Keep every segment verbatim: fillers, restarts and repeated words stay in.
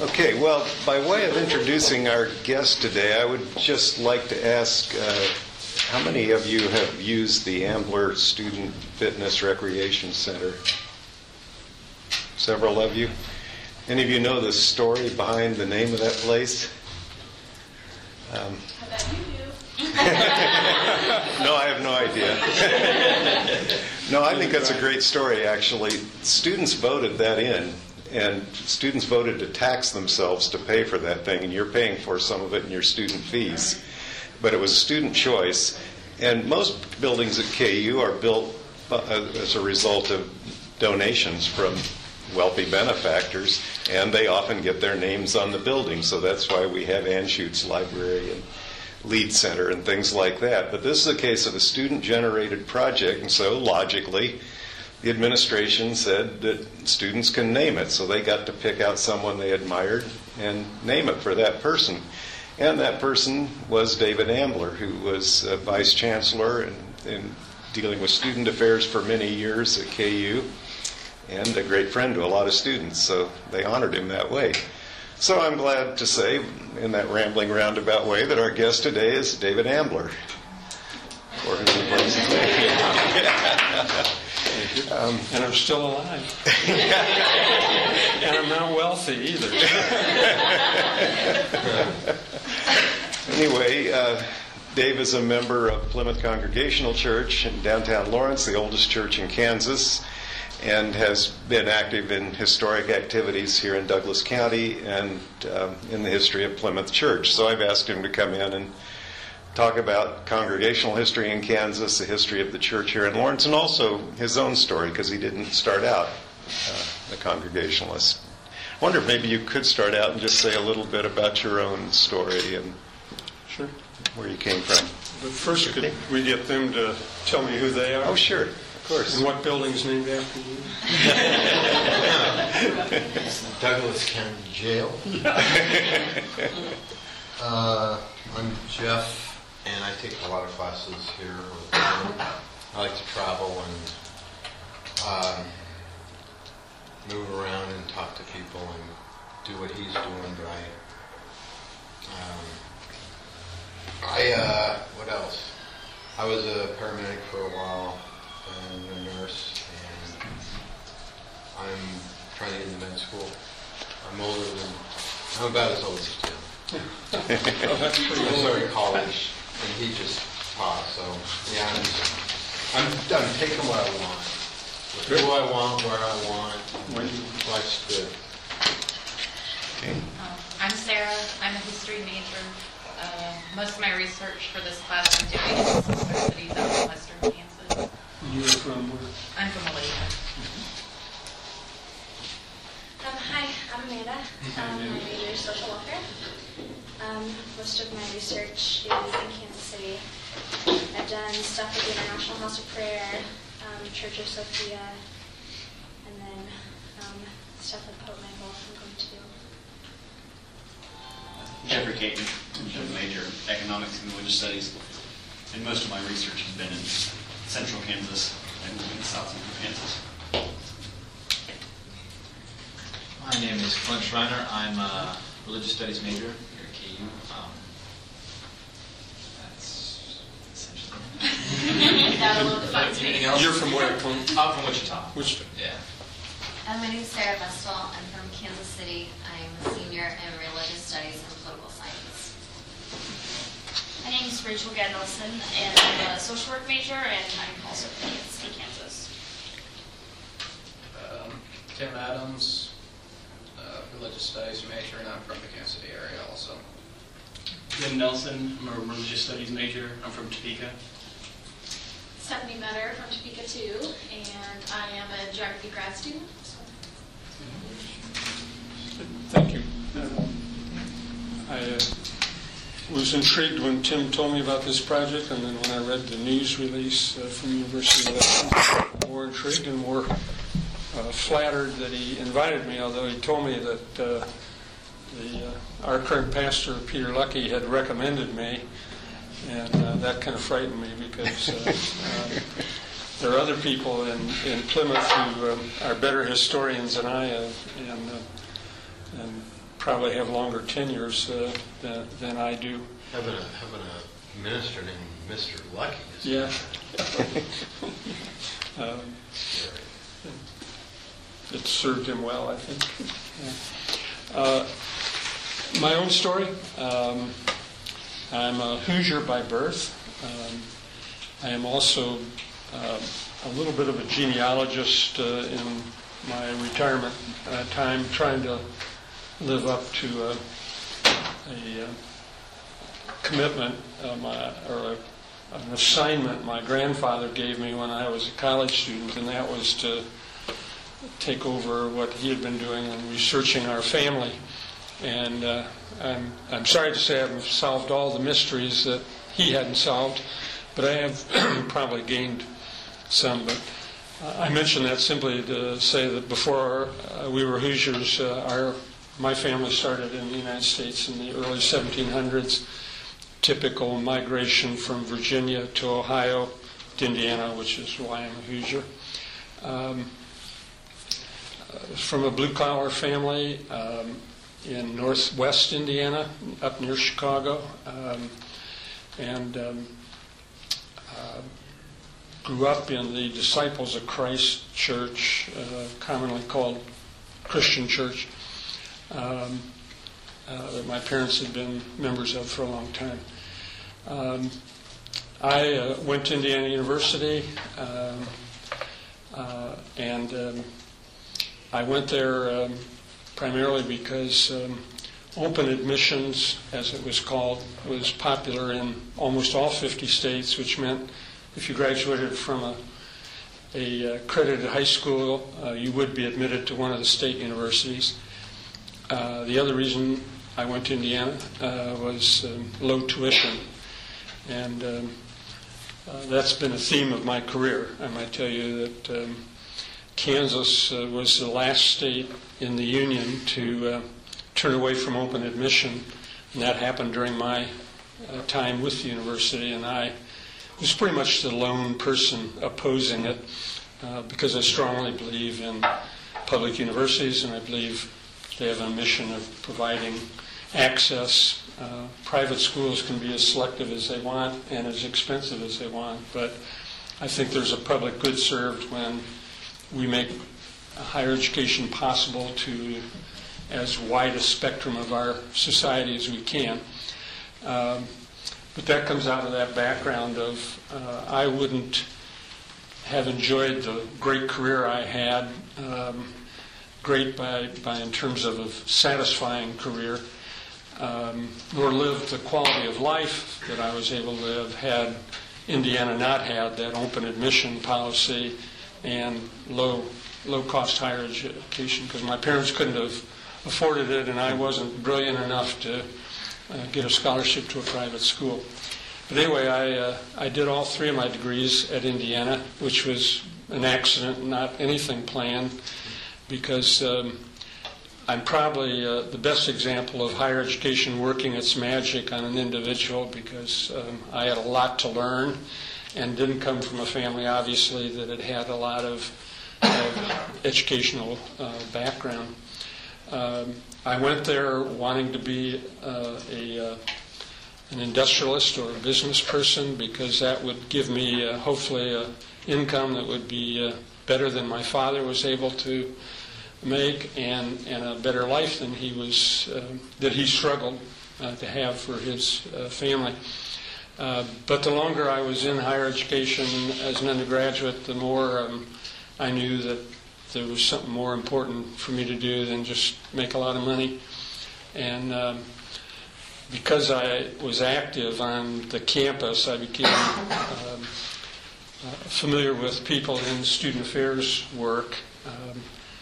Okay, well, by way of introducing our guest today, I would just like to ask, uh, how many of you have used the Ambler Student Fitness Recreation Center? Several of you. Any of you know the story behind the name of that place? Um, I bet you do. No, I have no idea. No, I think that's a great story, actually. Students voted that in, and students voted to tax themselves to pay for that thing, and you're paying for some of it in your student fees. But it was student choice, and most buildings at K U are built uh, as a result of donations from wealthy benefactors, and they often get their names on the building, so that's why we have Anschutz Library and Lead Center and things like that. But this is a case of a student-generated project, and so logically, the administration said that students can name it, so they got to pick out someone they admired and name it for that person. And that person was David Ambler, who was a vice chancellor and, and dealing with student affairs for many years at K U, and a great friend to a lot of students, so they honored him that way. So I'm glad to say, in that rambling roundabout way, that our guest today is David Ambler. For his um, and I'm still alive. And I'm not wealthy either. Anyway, uh, Dave is a member of Plymouth Congregational Church in downtown Lawrence, the oldest church in Kansas, and has been active in historic activities here in Douglas County and um, in the history of Plymouth Church. So I've asked him to come in and talk about congregational history in Kansas, the history of the church here in Lawrence, and also his own story, because he didn't start out uh, a Congregationalist. I wonder if maybe you could start out and just say a little bit about your own story and sure. Where you came from. But first, could we get them to tell me who they are? Oh, sure. Of course. And what building's named after you? Douglas County Jail. uh, I'm Jeff, and I take a lot of classes here with him. I like to travel and um, move around and talk to people and do what he's doing, but I, um, I, uh, what else? I was a paramedic for a while and a nurse, and I'm trying to get into med school. I'm older than, I'm about as old as Tim. Oh, that's pretty I old. started college, and he just taught, so yeah, I'm just, I'm, I'm taking what I want. Who I want, where I want. Life's good. Okay. Um, I'm Sarah. I'm a history major. Uh, most of my research for this class I'm doing is in sister cities out in western Kansas. You're from where? I'm from Malaysia. Um, hi, I'm Amanda. Um, my major is social welfare. Um, most of my research is in Kansas City. I've done stuff with the International House of Prayer, um, Church of Sophia, and then um, stuff with Pope Michael I'm going to do. Jeffrey Caton, I'm a major in economics and religious studies, and most of my research has been in central Kansas and in south central Kansas. My name is Clint Schreiner. I'm a religious studies major here at K U. Um, that's essentially That will define anything me. else? You're from where, Clint? I'm from Wichita. Which? Yeah. Uh, my name is Sarah Vestal. I'm from Kansas City. I'm a senior in religious studies and political science. My name is Rachel Gadnelson, and I'm a social work major, and I'm also from Kansas City, Kansas. Um, Tim Adams, uh, religious studies major, and I'm from the Kansas City area also. Jim Nelson, I'm a religious studies major. I'm from Topeka. Stephanie Metter from Topeka too, and I am a geography grad student. So. Thank you. Uh, I uh, was intrigued when Tim told me about this project, and then when I read the news release uh, from the University of Lexington, more intrigued and more uh, flattered that he invited me, although he told me that uh, the, uh, our current pastor, Peter Luckey, had recommended me, and uh, that kind of frightened me because uh, uh, there are other people in, in Plymouth who um, are better historians than I am, and, uh, and probably have longer tenures uh, than, than I do. Having a, having a minister named Mister Lucky is Yeah. um, it served him well, I think. Yeah. Uh, my own story. Um, I'm a Hoosier by birth. Um, I am also uh, a little bit of a genealogist uh, in my retirement uh, time, trying to live up to uh, a uh, commitment uh, my, or a, an assignment my grandfather gave me when I was a college student, and that was to take over what he had been doing in researching our family. And uh, I'm, I'm sorry to say I haven't solved all the mysteries that he hadn't solved, but I have probably gained some. But uh, I mention that simply to say that before uh, we were Hoosiers, uh, our my family started in the United States in the early seventeen hundreds. Typical migration from Virginia to Ohio to Indiana, which is why I'm a Hoosier. Um, uh, from a blue-collar family um, in northwest Indiana, up near Chicago, um, and um, uh, grew up in the Disciples of Christ Church, uh, commonly called Christian Church, um, uh, that my parents had been members of for a long time. Um, I uh, went to Indiana University, um, uh, and um, I went there um, primarily because um, open admissions, as it was called, was popular in almost all fifty states, which meant if you graduated from a, a accredited high school, uh, you would be admitted to one of the state universities. Uh, the other reason I went to Indiana uh, was um, low tuition. And um, uh, that's been a theme of my career. I might tell you that um, Kansas uh, was the last state in the Union to uh, turn away from open admission, and that happened during my uh, time with the university, and I was pretty much the lone person opposing it uh, because I strongly believe in public universities, and I believe they have a mission of providing access. Uh, private schools can be as selective as they want and as expensive as they want, but I think there's a public good served when we make higher education possible to as wide a spectrum of our society as we can. Um, but that comes out of that background of uh, I wouldn't have enjoyed the great career I had, um, great by, by in terms of a satisfying career, Um, nor lived the quality of life that I was able to live had Indiana not had that open admission policy and low low cost higher education, because my parents couldn't have afforded it, and I wasn't brilliant enough to uh, get a scholarship to a private school. But anyway, I uh, I did all three of my degrees at Indiana, which was an accident, not anything planned, because um, I'm probably uh, the best example of higher education working its magic on an individual, because um, I had a lot to learn and didn't come from a family, obviously, that had had a lot of, of educational uh, background. Um, I went there wanting to be uh, a uh, an industrialist or a business person, because that would give me uh, hopefully an income that would be uh, better than my father was able to make, and, and a better life than he was uh, that he struggled uh, to have for his uh, family. Uh, but the longer I was in higher education as an undergraduate, the more um, I knew that there was something more important for me to do than just make a lot of money. And um, because I was active on the campus, I became um, uh, familiar with people in student affairs work. Um,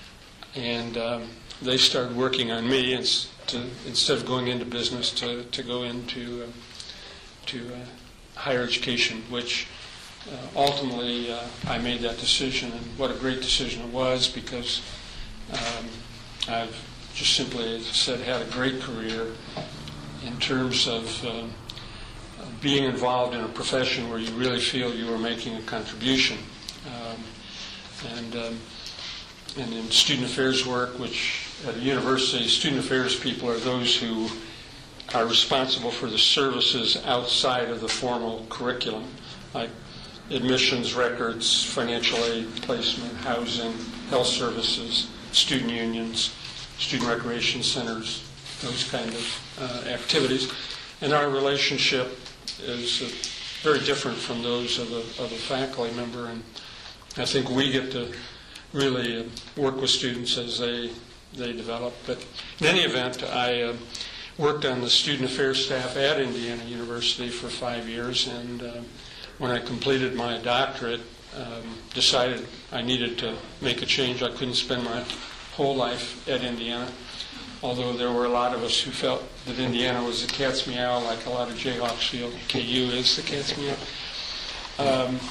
And um, they started working on me, and to, instead of going into business, to, to go into uh, to uh, higher education, which uh, ultimately uh, I made that decision, and what a great decision it was, because um, I've just simply, as I said, had a great career in terms of uh, being involved in a profession where you really feel you are making a contribution. Um, and um, And in student affairs work, which at a university, student affairs people are those who are responsible for the services outside of the formal curriculum, like admissions, records, financial aid, placement, housing, health services, student unions, student recreation centers, those kind of uh, activities. And our relationship is uh, very different from those of a, of a faculty member, and I think we get to really uh, work with students as they they develop. But in any event, I uh, worked on the student affairs staff at Indiana University for five years, and uh, when I completed my doctorate, um, decided I needed to make a change. I couldn't spend my whole life at Indiana, although there were a lot of us who felt that Indiana was the cat's meow, like a lot of Jayhawks feel K U is the cat's meow. Um,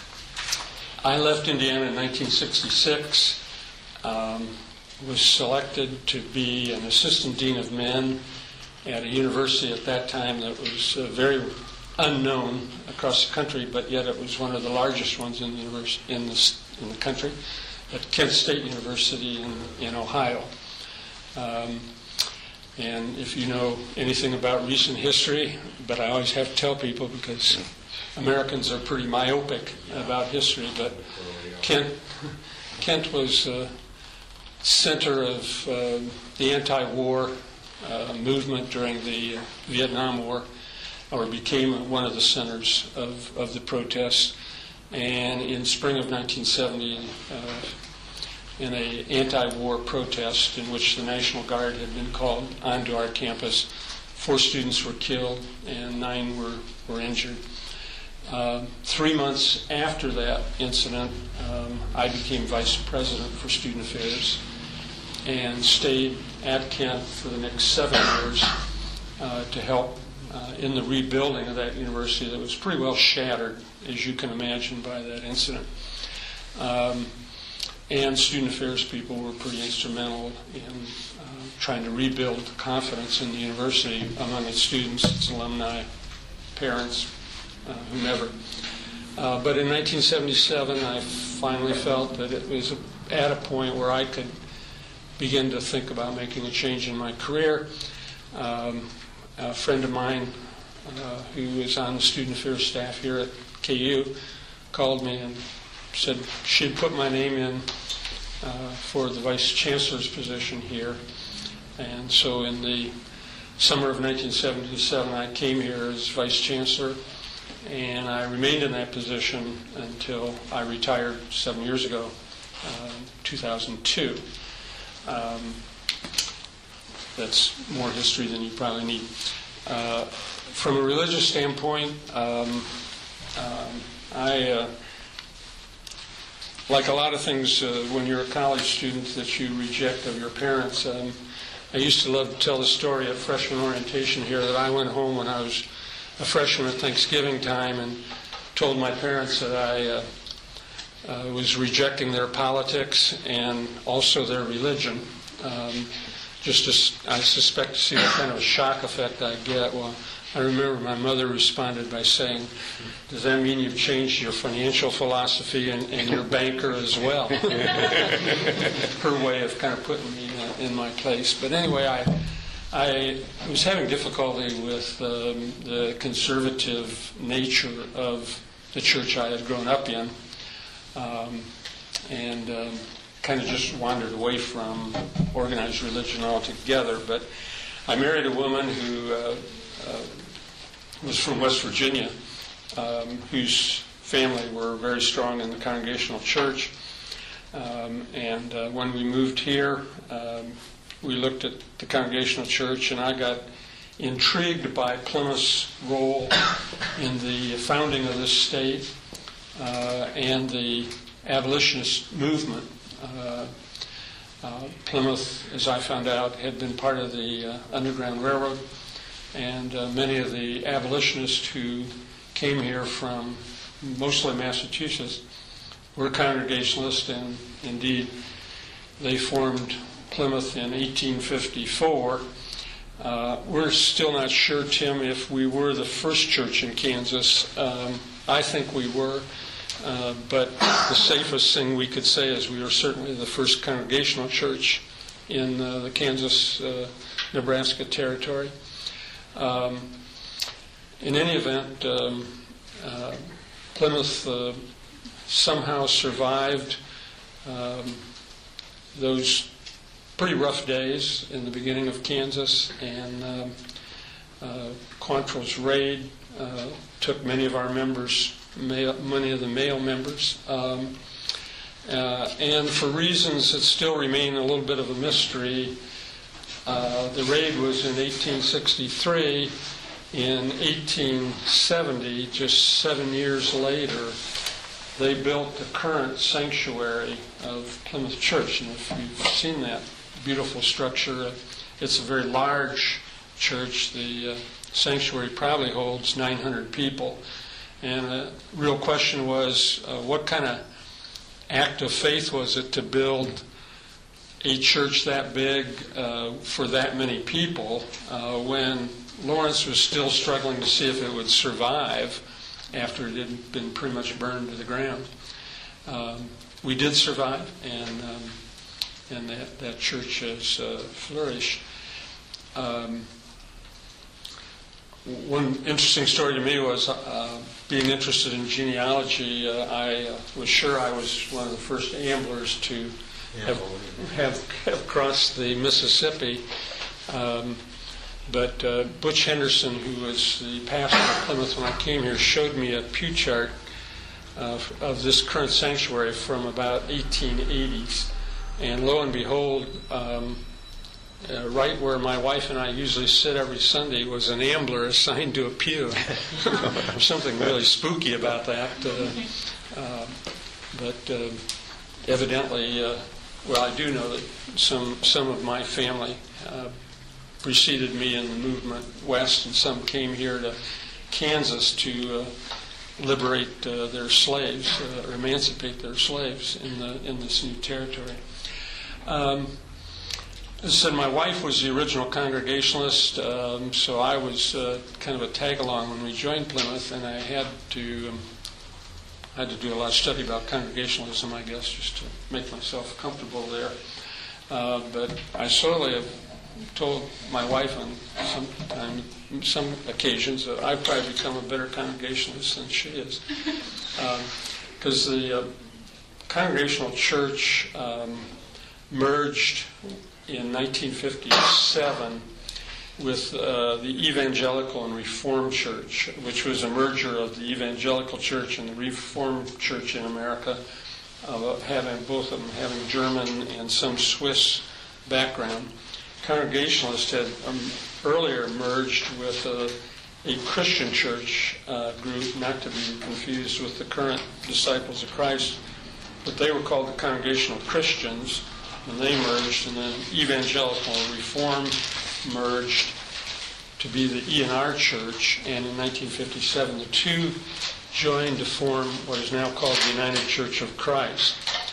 I left Indiana in nineteen sixty-six, um, was selected to be an assistant dean of men at a university at that time that was uh, very unknown across the country, but yet it was one of the largest ones in the, univers- in the, in the country, at Kent State University in, in Ohio. Um, and if you know anything about recent history, but I always have to tell people because Americans are pretty myopic about history, but Kent, Kent was uh, center of uh, the anti-war uh, movement during the uh, Vietnam War, or became one of the centers of, of the protests. And in spring of nineteen seventy, uh, in an anti-war protest in which the National Guard had been called onto our campus, four students were killed and nine were, were injured. Uh, three months after that incident, um, I became vice president for student affairs and stayed at Kent for the next seven years uh, to help uh, in the rebuilding of that university that was pretty well shattered, as you can imagine, by that incident. Um, and student affairs people were pretty instrumental in uh, trying to rebuild confidence in the university among its students, its alumni, parents, Uh, whomever. Uh, but in nineteen seventy-seven, I finally felt that it was at a point where I could begin to think about making a change in my career. Um, a friend of mine uh, who was on the student affairs staff here at K U called me and said she'd put my name in uh, for the vice chancellor's position here. And so in the summer of nineteen seventy-seven, I came here as vice chancellor, and I remained in that position until I retired seven years ago, uh, two thousand two. Um, that's more history than you probably need. Uh, from a religious standpoint, um, um, I, uh, like a lot of things uh, when you're a college student that you reject of your parents, um, I used to love to tell the story at freshman orientation here that I went home when I was a freshman at Thanksgiving time and told my parents that I uh, uh, was rejecting their politics and also their religion. Um, just to, I suspect to see what kind of a shock effect I get. Well, I remember my mother responded by saying, "Does that mean you've changed your financial philosophy and, and your banker as well?" Her way of kind of putting me uh, in my place. But anyway, I I was having difficulty with um, the conservative nature of the church I had grown up in, um, and um, kind of just wandered away from organized religion altogether. But I married a woman who uh, uh, was from West Virginia, um, whose family were very strong in the Congregational Church. Um, and uh, when we moved here, um, we looked at the Congregational Church, and I got intrigued by Plymouth's role in the founding of this state uh, and the abolitionist movement. Uh, uh, Plymouth, as I found out, had been part of the uh, Underground Railroad, and uh, many of the abolitionists who came here from mostly Massachusetts were Congregationalists, and indeed they formed Plymouth in eighteen fifty-four. Uh, we're still not sure, Tim, if we were the first church in Kansas. Um, I think we were, uh, but the safest thing we could say is we were certainly the first Congregational church in uh, the Kansas, uh, Nebraska territory. Um, in any event, um, uh, Plymouth uh, somehow survived um, those pretty rough days in the beginning of Kansas, and um, uh, Quantrill's raid uh, took many of our members, male, many of the male members, um, uh, and for reasons that still remain a little bit of a mystery, uh, the raid was in eighteen sixty-three. In eighteen seventy, just seven years later, they built the current sanctuary of Plymouth Church. And if you've seen that beautiful structure, it's a very large church. The uh, sanctuary probably holds nine hundred people. And the real question was, uh, what kind of act of faith was it to build a church that big uh, for that many people uh, when Lawrence was still struggling to see if it would survive after it had been pretty much burned to the ground. Um, we did survive, and um, and that, that church has uh, flourished. Um, one interesting story to me was uh, being interested in genealogy. Uh, I uh, was sure I was one of the first amblers to have, have, have crossed the Mississippi. Um, But uh, Butch Henderson, who was the pastor of Plymouth when I came here, showed me a pew chart uh, of this current sanctuary from about eighteen eighties. And lo and behold, um, uh, right where my wife and I usually sit every Sunday was an ambler assigned to a pew. Something really spooky about that. Uh, uh, but uh, evidently, uh, well, I do know that some, some of my family uh, preceded me in the movement west, and some came here to Kansas to uh, liberate uh, their slaves, uh, or emancipate their slaves in the in this new territory. Um, as I said, my wife was the original Congregationalist, um, so I was uh, kind of a tag-along when we joined Plymouth, and I had to um, I had to do a lot of study about Congregationalism, I guess, just to make myself comfortable there. Uh, but I slowly have told my wife on some time, some occasions that I've probably become a better Congregationalist than she is, because um, the uh, Congregational Church um, merged in nineteen fifty-seven with uh, the Evangelical and Reformed Church, which was a merger of the Evangelical Church and the Reformed Church in America, uh, having both of them having German and some Swiss background. Congregationalists had um, earlier merged with a, a Christian church uh, group, not to be confused with the current Disciples of Christ, but they were called the Congregational Christians, and they merged, and then Evangelical and Reformed merged to be the E and R Church, and in nineteen fifty-seven the two joined to form what is now called the United Church of Christ.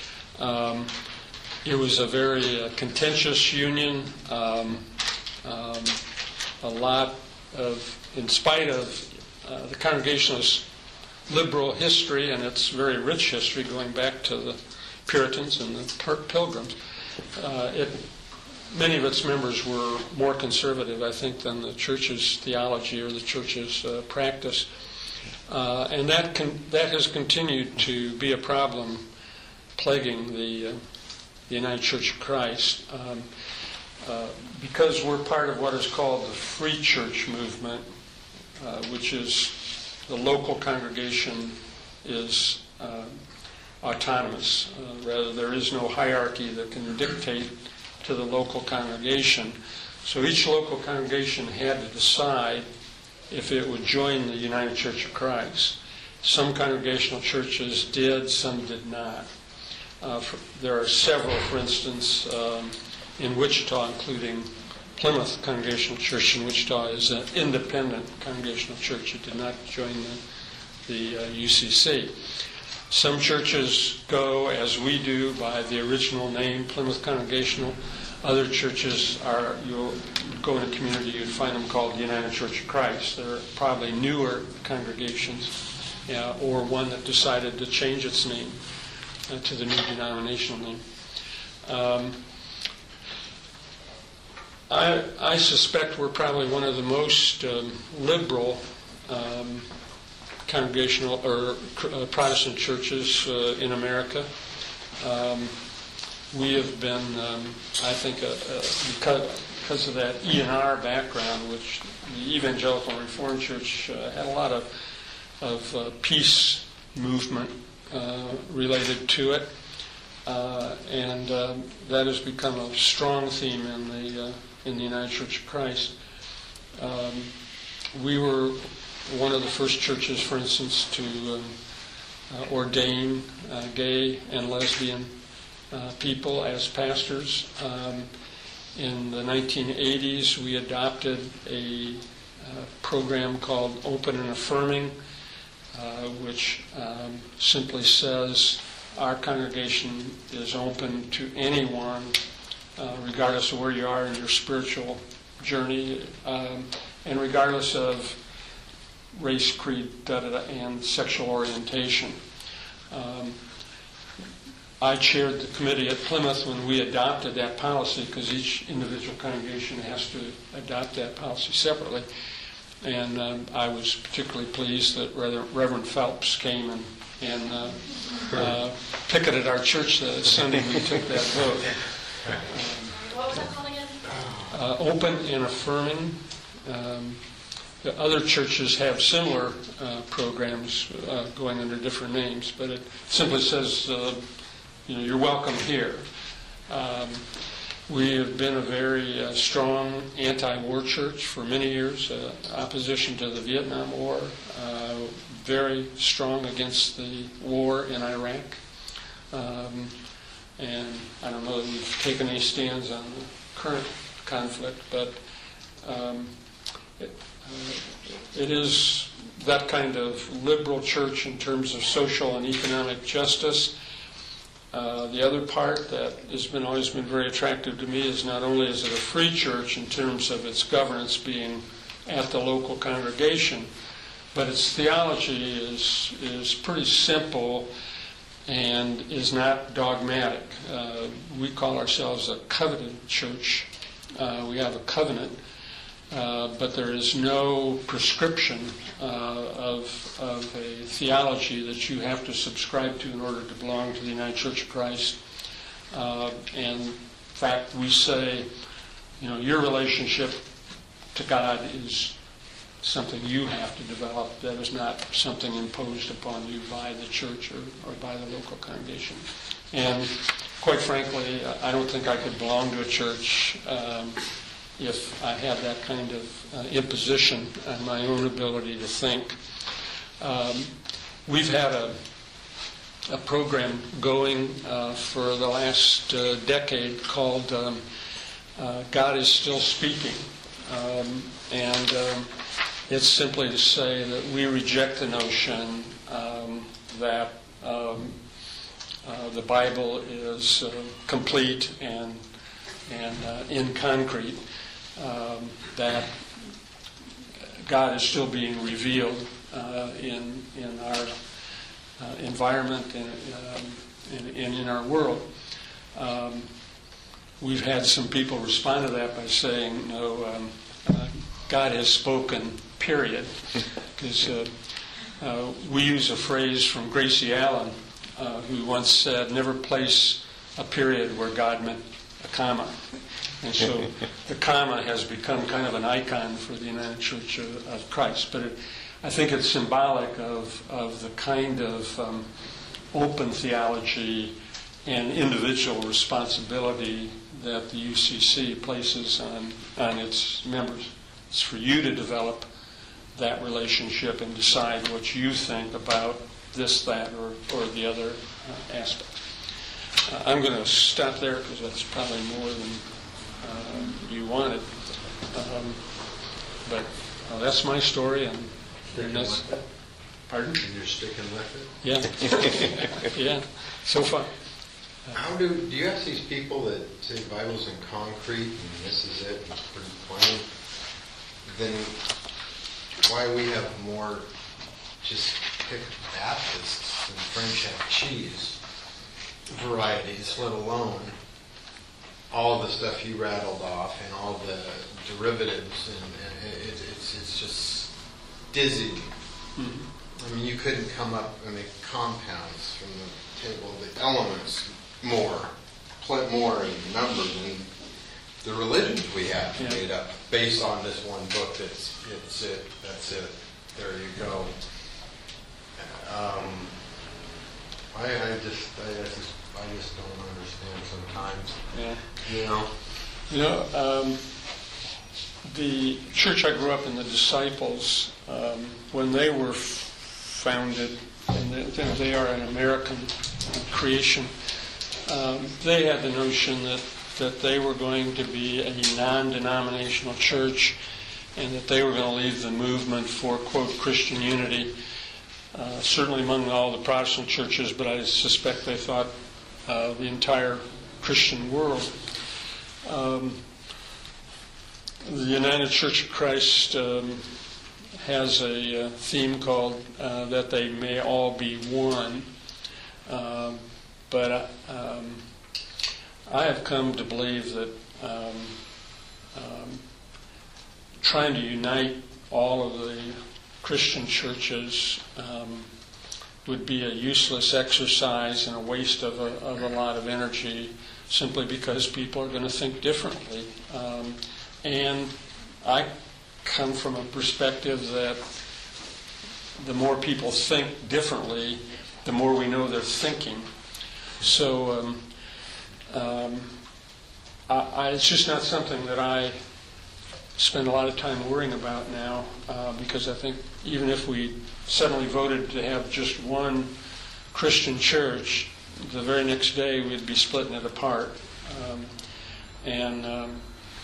Um, It was a very uh, contentious union. Um, um, a lot of, in spite of uh, the Congregationalist liberal history and its very rich history going back to the Puritans and the Pilgrims, uh, it, many of its members were more conservative, I think, than the church's theology or the church's uh, practice. Uh, and that con- that has continued to be a problem plaguing the uh, the United Church of Christ, um, uh, because we're part of what is called the Free Church movement, uh, which is the local congregation is uh, autonomous. Uh, rather, there is no hierarchy that can dictate to the local congregation. So each local congregation had to decide if it would join the United Church of Christ. Some congregational churches did, some did not. Uh, for, there are several, for instance, um, in Wichita, including Plymouth Congregational Church in Wichita is an independent congregational church. It did not join the, the uh, U C C. Some churches go, as we do, by the original name, Plymouth Congregational. Other churches are, you'll go in a community, you'd find them called the United Church of Christ. They're probably newer congregations, yeah, or one that decided to change its name Uh, to the new denominational name. Um, I, I suspect we're probably one of the most um, liberal um, congregational or uh, Protestant churches uh, in America. Um, we have been, um, I think, uh, uh, because, because of that E and R background, which the Evangelical Reformed Church uh, had a lot of, of uh, peace movement uh, related to it. Uh, and um, that has become a strong theme in the uh, in the United Church of Christ. Um, we were one of the first churches, for instance, to um, uh, ordain uh, gay and lesbian uh, people as pastors. Um, in the nineteen eighties, we adopted a uh, program called Open and Affirming, uh, which um, simply says our congregation is open to anyone, uh, regardless of where you are in your spiritual journey, um, and regardless of race, creed, da, da, da, and sexual orientation. Um, I chaired the committee at Plymouth when we adopted that policy, because each individual congregation has to adopt that policy separately. And um, I was particularly pleased that Reverend Phelps came and and uh, uh, picketed our church the Sunday we took that vote. What was that called again? Uh, open and affirming. Um, the other churches have similar uh, programs uh, going under different names, but it simply says, uh, you know, you're welcome here. Um, we have been a very uh, strong anti-war church for many years, uh, opposition to the Vietnam War, uh, very strong against the war in Iraq. Um, and I don't know that we've taken any stands on the current conflict, but um, it, uh, it is that kind of liberal church in terms of social and economic justice. Uh, the other part that has been always been very attractive to me is not only is it a free church in terms of its governance being at the local congregation, but its theology is is pretty simple and is not dogmatic. Uh, we call ourselves a covenant church. Uh, we have a covenant, uh, but there is no prescription uh, of, of a theology that you have to subscribe to in order to belong to the United Church of Christ. Uh, and in fact, we say, you know, your relationship to God is something you have to develop. That is not something imposed upon you by the church or, or by the local congregation. And quite frankly, I don't think I could belong to a church um, if I had that kind of uh, imposition on my own ability to think. Um, we've had a, a program going uh, for the last uh, decade called um, uh, God is Still Speaking. Um, and um, It's simply to say that we reject the notion um, that um, uh, the Bible is uh, complete and and uh, in concrete. Um, that God is still being revealed uh, in in our uh, environment and, um, and, and in our world. Um, we've had some people respond to that by saying, no, um, uh, God has spoken, period. Because uh, uh, we use a phrase from Gracie Allen, uh, who once said, never place a period where God meant a comma. And so the comma has become kind of an icon for the United Church of, of Christ. But it, I think it's symbolic of, of the kind of um, open theology and individual responsibility that the U C C places on, on its members. It's for you to develop that relationship and decide what you think about this, that, or, or the other uh, aspect. Uh, I'm going to stop there because that's probably more than uh, you wanted. Um, but uh, that's my story, and, and that's. Pardon? And you're sticking with it? Yeah. Yeah. So far. Uh, How do do you have these people that say the Bible's in concrete and this is it, and it's pretty plain? Then why we have more just pick Baptists and French cheese varieties, let alone all the stuff you rattled off and all the derivatives, and, and it, it's it's just dizzying. Mm-hmm. I mean, you couldn't come up and make compounds from the table of the elements more, pl- more in numbers than the religions we have yeah. made up based on this one book. That's it's it. That's it. There you go. Um, I, I just I just I just don't understand sometimes. Yeah. You know. You know, um, the church I grew up in, the Disciples, um, when they were f- founded, and they, they are an American creation, um, they had the notion that, that they were going to be a non-denominational church and that they were going to leave the movement for, quote, Christian unity, uh, certainly among all the Protestant churches, but I suspect they thought uh, the entire Christian world. Um, the United Church of Christ um, has a uh, theme called uh, that they may all be one. Um, but um, I have come to believe that um, um, trying to unite all of the Christian churches um, would be a useless exercise and a waste of a, of a lot of energy, simply because people are going to think differently. Um, and I come from a perspective that the more people think differently, the more we know they're thinking. So um, um, I, I, it's just not something that I spend a lot of time worrying about now, uh, because I think even if we suddenly voted to have just one Christian church, the very next day we'd be splitting it apart. Um, and um,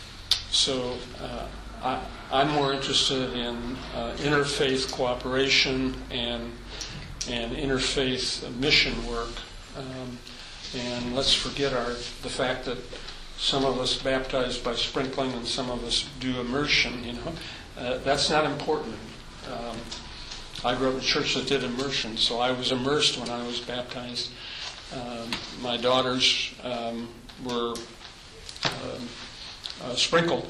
so uh, I, I'm more interested in uh, interfaith cooperation and and interfaith mission work. Um, and let's forget our the fact that some of us baptize by sprinkling and some of us do immersion. You know, uh, that's not important. Um, I grew up in a church that did immersion, so I was immersed when I was baptized. Um, my daughters um, were um, uh, sprinkled.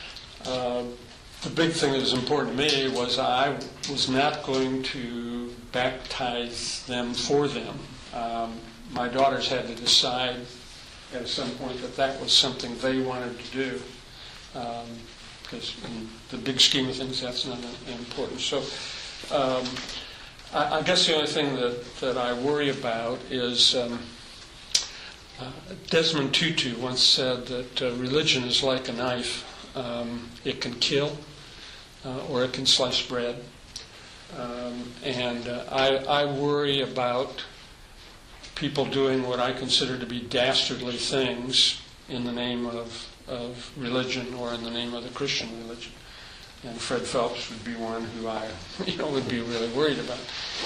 Uh, the big thing that was important to me was I was not going to baptize them for them. Um, my daughters had to decide at some point that that was something they wanted to do, um, because in the big scheme of things that's not important. So um, I, I guess the only thing that, that I worry about is um, uh, Desmond Tutu once said that uh, religion is like a knife. Um, it can kill uh, or it can slice bread. Um, and uh, I, I worry about people doing what I consider to be dastardly things in the name of, of religion or in the name of the Christian religion. And Fred Phelps would be one who I you know, would be really worried about.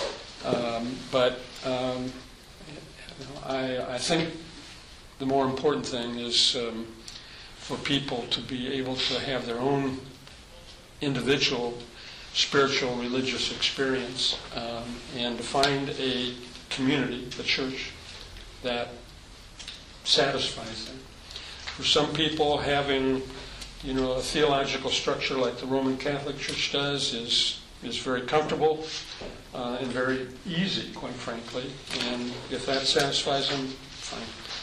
Um, but um, you know, I, I think the more important thing is um, for people to be able to have their own individual spiritual religious experience um, and to find a community, the church, that satisfies them. For some people, having you know a theological structure like the Roman Catholic Church does is is very comfortable uh, and very easy, quite frankly. And if that satisfies them, fine.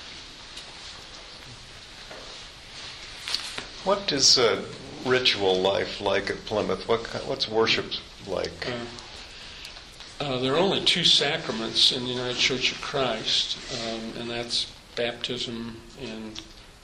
What is a ritual life like at Plymouth? What what's worship like? Uh, uh, there are only two sacraments in the United Church of Christ, um, and that's baptism and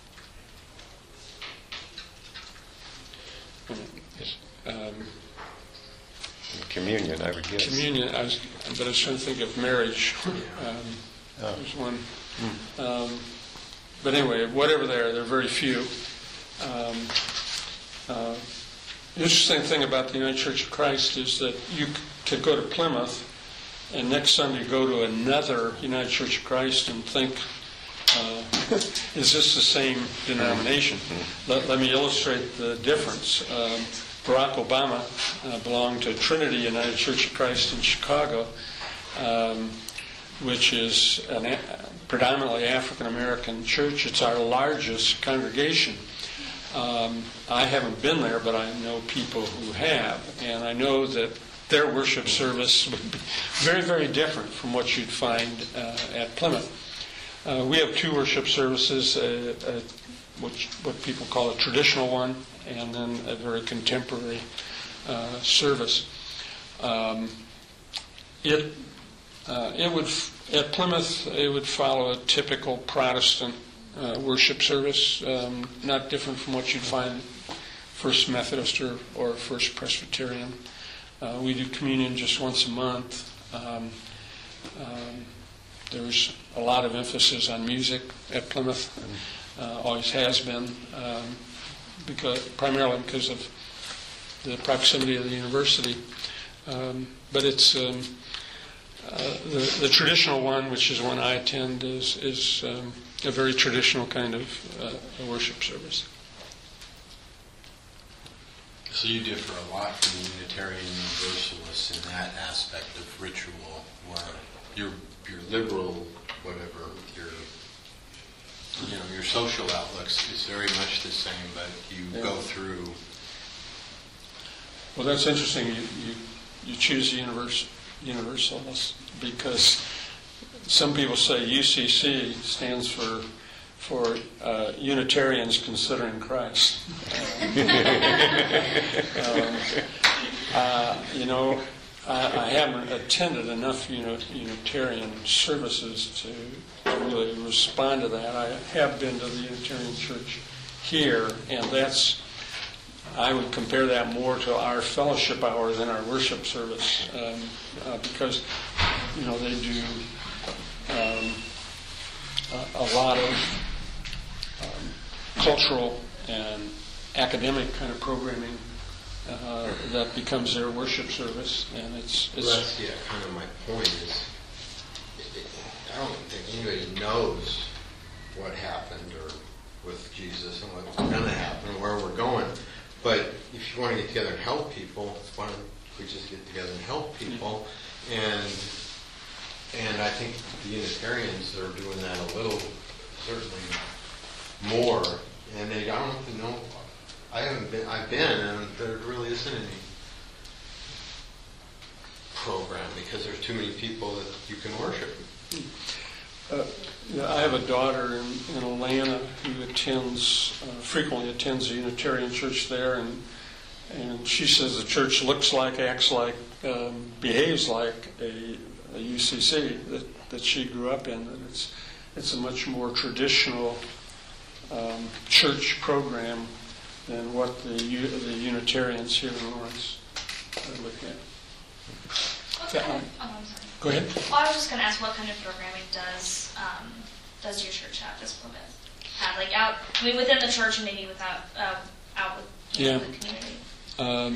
um, communion, I would guess. Communion. I was, but I was trying to think of marriage. um, oh. There's one. Mm. Um, but anyway, whatever they are, there are very few. Um, uh, the interesting thing about the United Church of Christ is that you could go to Plymouth and next Sunday go to another United Church of Christ and think, uh, is this the same denomination? Let, let me illustrate the difference. Um, Barack Obama uh, belonged to Trinity United Church of Christ in Chicago, um, which is an, predominantly African American church. It's our largest congregation. Um, I haven't been there, but I know people who have, and I know that their worship service would be very, very different from what you'd find uh, at Plymouth. Uh, we have two worship services, uh, uh, which what people call a traditional one, and then a very contemporary uh, service. Um, it uh, it would at Plymouth it would follow a typical Protestant uh, worship service, um, not different from what you'd find First Methodist or, or First Presbyterian. Uh, we do communion just once a month. Um, um, there's a lot of emphasis on music at Plymouth, uh, always has been, um, because primarily because of the proximity of the university. Um, but it's um, uh, the, the traditional one, which is one I attend, is is um, a very traditional kind of uh, worship service. So you differ a lot from the Unitarian Universalists in that aspect of ritual, where your your liberal, whatever your you know your social outlooks is very much the same, but you yeah. go through. Well, that's interesting. You you, you choose the univers, Universalists because some people say U C C stands for for uh, Unitarians considering Christ. um, uh, you know, I, I haven't attended enough uni- Unitarian services to really respond to that. I have been to the Unitarian Church here, and that's, I would compare that more to our fellowship hours and our worship service, um, uh, because, you know, they do um, a, a lot of Um, cultural and academic kind of programming uh, that becomes their worship service, and it's. it's well, that's yeah, kind of my point is, it, it, I don't think anybody knows what happened or with Jesus and what's going to happen and where we're going. But if you want to get together and help people, why don't we just get together and help people? Mm-hmm. And and I think the Unitarians are doing that a little, certainly. More, and they I don't know. I haven't been. I've been, and there really isn't any program because there's too many people that you can worship. Uh, yeah, I have a daughter in, in Atlanta who attends uh, frequently attends the Unitarian Church there, and and she says the church looks like, acts like, um, behaves like a, a U C C that, that she grew up in. That it's it's a much more traditional Um, church program than what the the Unitarians here in Lawrence are looking at. What kind of, oh, I'm sorry. Go ahead. Well, I was just going to ask, what kind of programming does um, does your church have? Does Plymouth have, like out? I mean, within the church and maybe without uh, out with yeah. the community. Um,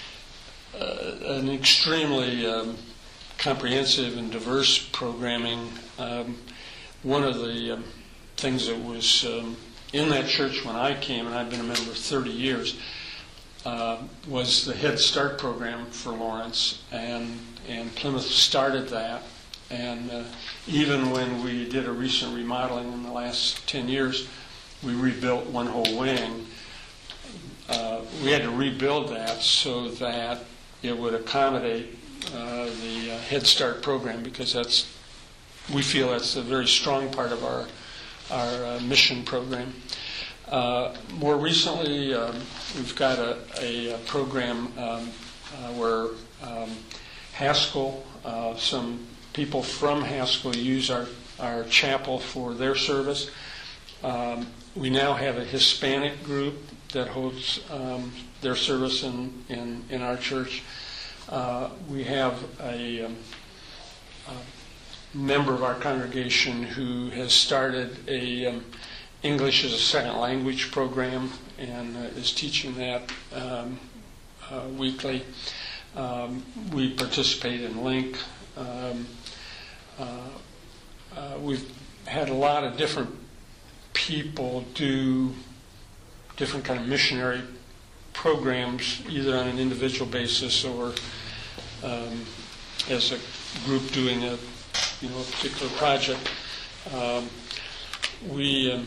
uh, an extremely um, comprehensive and diverse programming. Um, one of the um, things that was um, in that church when I came, and I've been a member thirty years, uh, was the Head Start program for Lawrence, and and Plymouth started that. And uh, even when we did a recent remodeling in the last ten years, we rebuilt one whole wing. Uh, we had to rebuild that so that it would accommodate uh, the uh, Head Start program, because that's we feel that's a very strong part of our our uh, mission program. Uh, more recently, um, we've got a, a, a program um, uh, where um, Haskell, uh, some people from Haskell use our, our chapel for their service. Um, we now have a Hispanic group that holds um, their service in, in, in our church. Uh, we have a, um, a member of our congregation who has started a um, English as a second language program and uh, is teaching that um, uh, weekly. Um, we participate in Link. Um, uh, uh, we've had a lot of different people do different kind of missionary programs, either on an individual basis or um, as a group doing a you know, a particular project. Um, we um,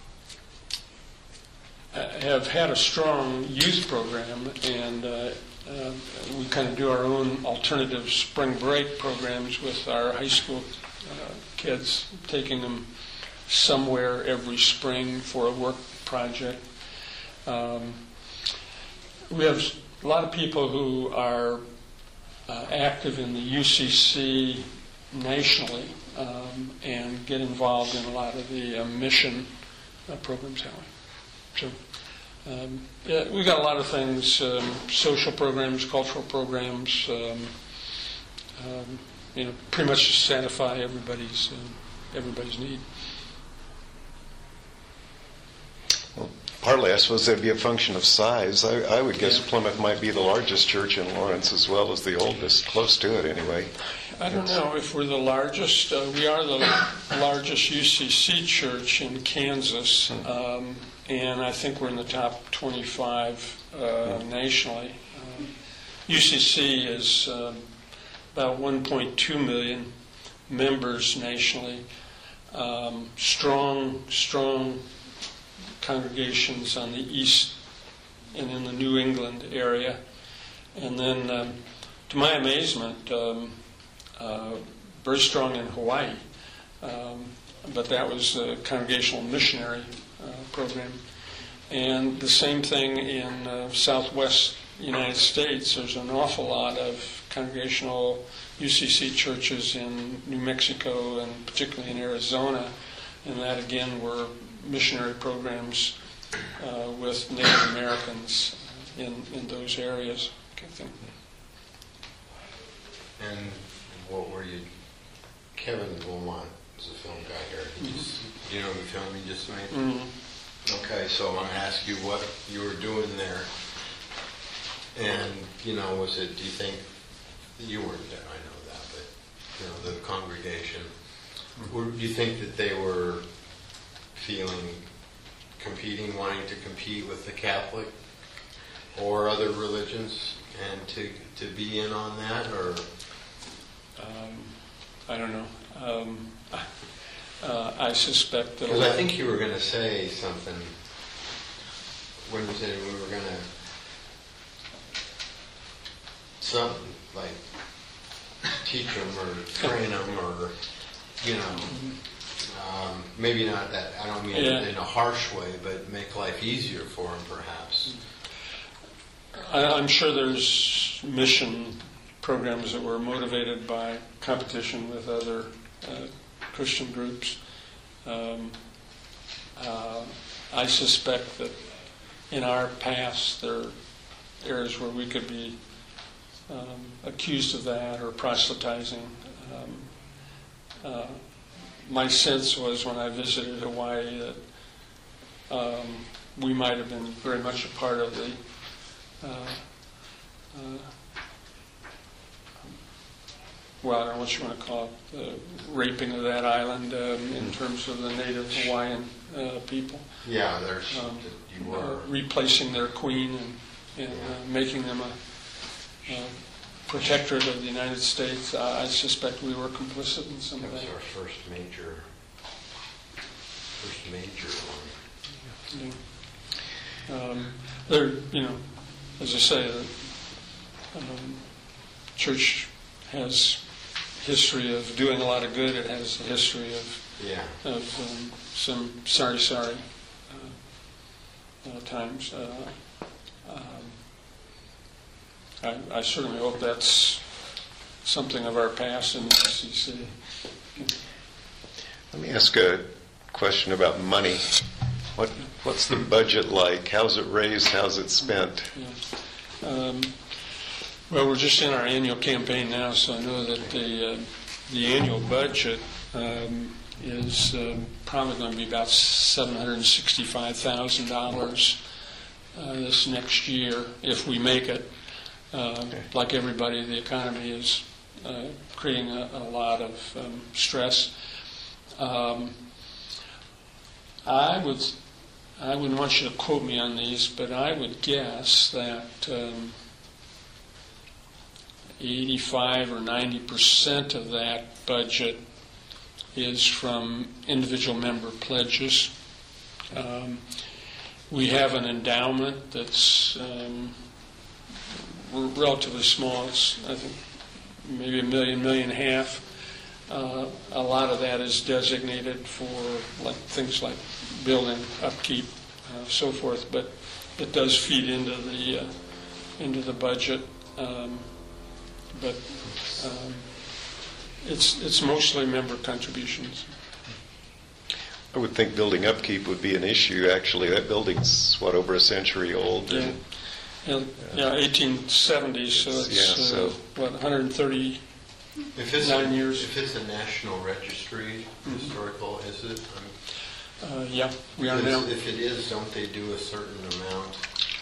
have had a strong youth program, and uh, uh, we kind of do our own alternative spring break programs with our high school uh, kids, taking them somewhere every spring for a work project. Um, we have a lot of people who are uh, active in the U C C nationally um, and get involved in a lot of the uh, mission uh, programs that way. So um, yeah, we've got a lot of things, um, social programs, cultural programs, um, um, you know, pretty much to satisfy everybody's uh, everybody's need. Well, partly, I suppose that'd be a function of size. I, I would guess Yeah. Plymouth might be the largest church in Lawrence as well as the oldest, close to it anyway. I don't know if we're the largest. Uh, we are the largest U C C church in Kansas, um, and I think we're in the top twenty-five uh, nationally. Um, U C C is uh, about one point two million members nationally. Um, strong, strong congregations on the east and in the New England area. And then, um, to my amazement, um, uh, very strong in Hawaii. Um, but that was a congregational missionary uh, program. And the same thing in uh, southwest United States. There's an awful lot of congregational U C C churches in New Mexico and particularly in Arizona. And that, again, were missionary programs uh, with Native Americans in, in those areas. I think. And what were you? Kevin Beaumont is a film guy here. He just, do you know the film he just made? Mm-hmm. Okay, so I want to ask you what you were doing there. And, you know, was it, do you think, you weren't there, I know that, but, you know, the congregation, were, do you think that they were feeling, competing, wanting to compete with the Catholic or other religions and to, to be in on that, or? Um, I don't know. Um, uh, I suspect that... Because I think you were going to say something when you said we were going to... Something like teach them or train them or, you know, um, maybe not that, I don't mean Yeah. in a harsh way, but make life easier for them perhaps. I, I'm sure there's mission programs that were motivated by competition with other uh, Christian groups. Um, uh, I suspect that in our past there are areas where we could be um, accused of that or proselytizing. Um, uh, my sense was when I visited Hawaii that um, we might have been very much a part of the uh, uh, well, I don't know what you want to call it, the raping of that island um, in terms of the native Hawaiian uh, people. Yeah, there's, Um, you uh, were. replacing their queen and, and uh, making them a, a protectorate of the United States. I, I suspect we were complicit in some That of was that. our first major, first major one. Yeah. Um, there, you know, as I say, the um, church has history of doing a lot of good. It has a history of Yeah. of um, some sorry, sorry uh, uh, times. Uh, um, I, I certainly hope that's something of our past in the U C C. Let me ask a question about money. What What's the budget like? How's it raised? How's it spent? Yeah. Um, well, we're just in our annual campaign now, so I know that the uh, the annual budget um, is um, probably going to be about seven hundred sixty-five thousand dollars uh, this next year if we make it. Uh, like everybody, the economy is uh, creating a, a lot of um, stress. Um, I would, I wouldn't want you to quote me on these, but I would guess that um, eighty-five or ninety percent of that budget is from individual member pledges. Um, we have an endowment that's um, relatively small. It's, I think, maybe a million, million and a half. Uh, a lot of that is designated for like things like building, upkeep, uh, so forth. But it does feed into the uh, into the budget. Um, but um, it's it's mostly member contributions. I would think building upkeep would be an issue. Actually, that building's what, over a century old. Yeah, and, yeah, eighteen seventies. So it's Yeah, so- uh, what, one hundred thirty. If it's Nine a, years. If it's a national registry, historical, is it? I'm- Uh, yeah, we are Because now. If it is, don't they do a certain amount,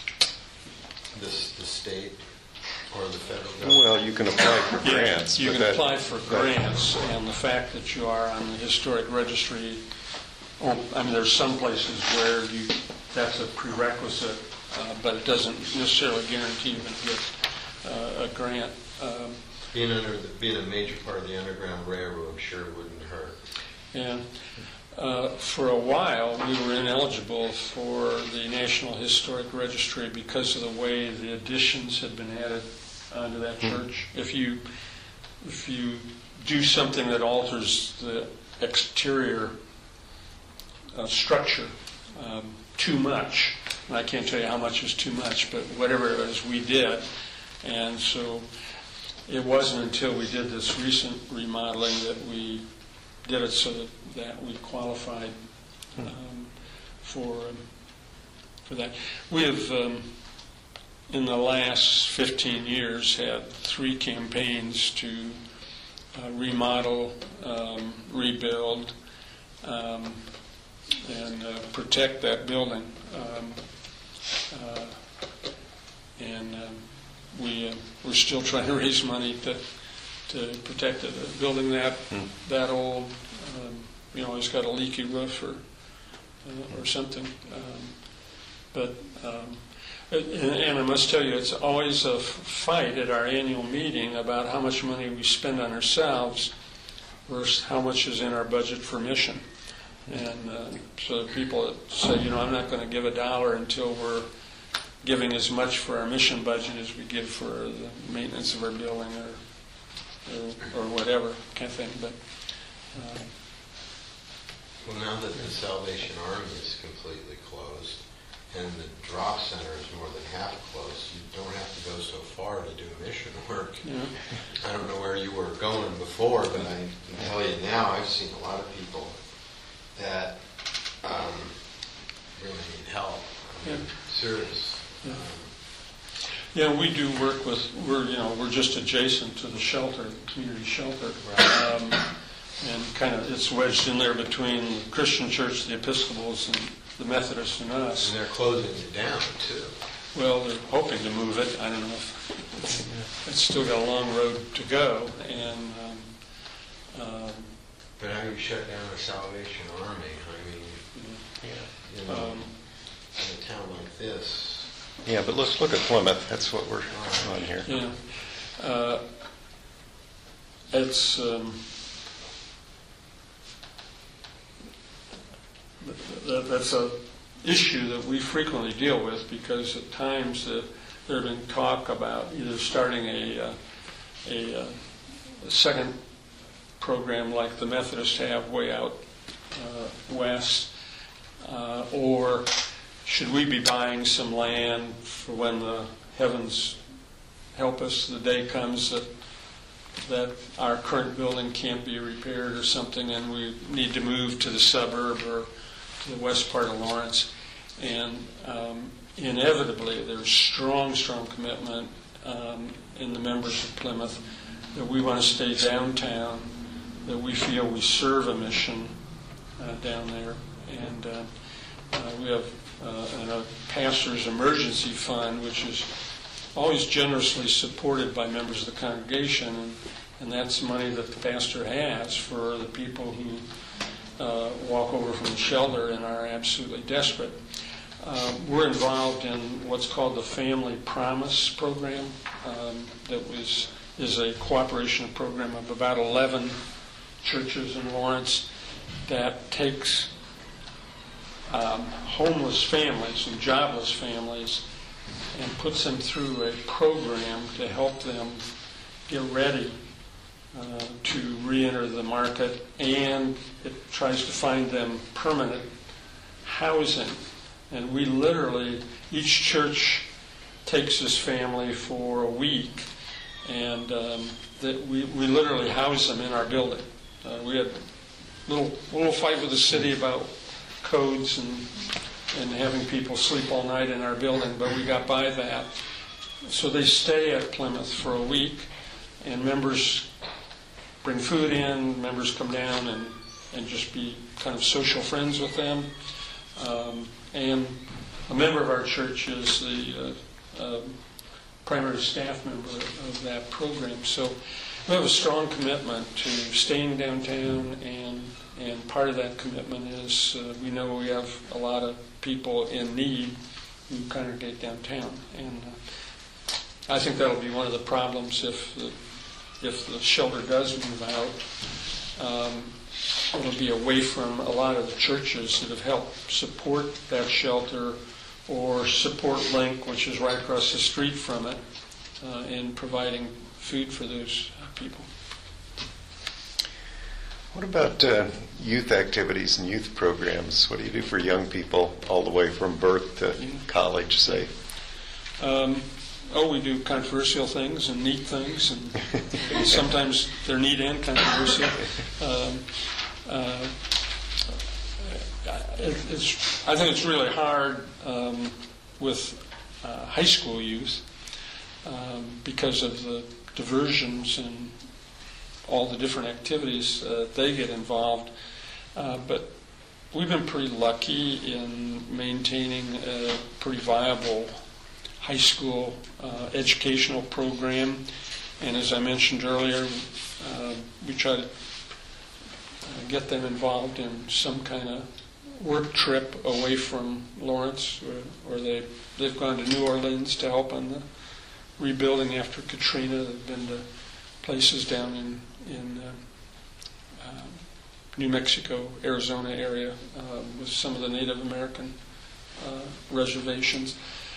this, the state or the federal government? Well, you can apply for Yeah, grants. you but can that- apply for that- grants, and the fact that you are on the historic registry, oh, I mean, there's some places where you, that's a prerequisite, uh, but it doesn't necessarily guarantee you're going to get uh, a grant. Um, Being under, the- being a major part of the Underground Railroad sure wouldn't hurt. And uh, for a while, we were ineligible for the National Historic Registry because of the way the additions had been added onto that church. If you if you do something that alters the exterior uh, structure um, too much, and I can't tell you how much is too much, but whatever it is, we did, and so it wasn't until we did this recent remodeling that we did it so that, that we qualified um, for um, for that. We have, um, in the last fifteen years, had three campaigns to uh, remodel, um, rebuild, um, and uh, protect that building. Um, uh, and um, we uh, we're still trying to raise money to to protect it. A building that that old, um, you know, it's got a leaky roof or uh, or something. Um, but um, and, and I must tell you, it's always a fight at our annual meeting about how much money we spend on ourselves versus how much is in our budget for mission. And uh, so people that say, you know, I'm not going to give a dollar until we're giving as much for our mission budget as we give for the maintenance of our building or or, or whatever kind of thing. But uh, Well, now that the Salvation Army is completely closed and the drop center is more than half closed, you don't have to go so far to do mission work. you know, I don't know where you were going before, but I can tell you now, I've seen a lot of people that um, really need help. I mean, Yeah. serious. Yeah. Um, yeah, we do work with. We're you know we're just adjacent to the shelter, the community shelter. Right. Um, and kind of it's wedged in there between the Christian Church, the Episcopals, and the Methodists, and us. and they're closing it down, too. Well, they're hoping to move it. I don't know if it's, it's still got a long road to go. And um, um, But how do you shut down a Salvation Army? I mean, you know, um, in a town like this. Yeah, but let's look at Plymouth. That's what we're on here. yeah, uh, it's um, th- th- that's a issue that we frequently deal with because at times uh, there have been talk about either starting a uh, a, uh, a second program like the Methodists have way out uh, west, uh, or should we be buying some land for when the heavens help us, the day comes that that our current building can't be repaired or something and we need to move to the suburb or to the west part of Lawrence. And um, inevitably there's strong, strong commitment um, in the members of Plymouth that we want to stay downtown, that we feel we serve a mission uh, down there. And uh, uh, we have uh, a pastor's emergency fund, which is always generously supported by members of the congregation, and, and that's money that the pastor has for the people who uh, walk over from the shelter and are absolutely desperate. Uh, we're involved in what's called the Family Promise program. Um, that was is a cooperation program of about eleven churches in Lawrence that takes um, homeless families and jobless families and puts them through a program to help them get ready uh, to re-enter the market, and it tries to find them permanent housing. And we literally, each church takes this family for a week, and um, that we, we literally house them in our building. Uh, we had a little, little fight with the city about codes and, and having people sleep all night in our building, but we got by that. So they stay at Plymouth for a week, and members bring food in, members come down and, and just be kind of social friends with them. Um, and a member of our church is the uh, uh, primary staff member of that program. So we have a strong commitment to staying downtown, and and part of that commitment is uh, we know we have a lot of people in need who congregate downtown, and uh, I think that'll be one of the problems if the if the shelter does move out. Um, it'll be away from a lot of the churches that have helped support that shelter, or support Link, which is right across the street from it, uh, in providing food for those people. What about uh, youth activities and youth programs? What do you do for young people all the way from birth to college, say? Um, oh, we do controversial things and neat things, and sometimes they're neat and controversial. Um, uh, it, it's, I think it's really hard um, with uh, high school youth um, because of the diversions and all the different activities uh, they get involved. Uh, but we've been pretty lucky in maintaining a pretty viable high school uh, educational program. And as I mentioned earlier, uh, we try to uh, get them involved in some kind of work trip away from Lawrence, or, or they, they've gone to New Orleans to help on the rebuilding after Katrina. They've been to places down in in uh, uh, New Mexico, Arizona area uh, with some of the Native American uh, reservations.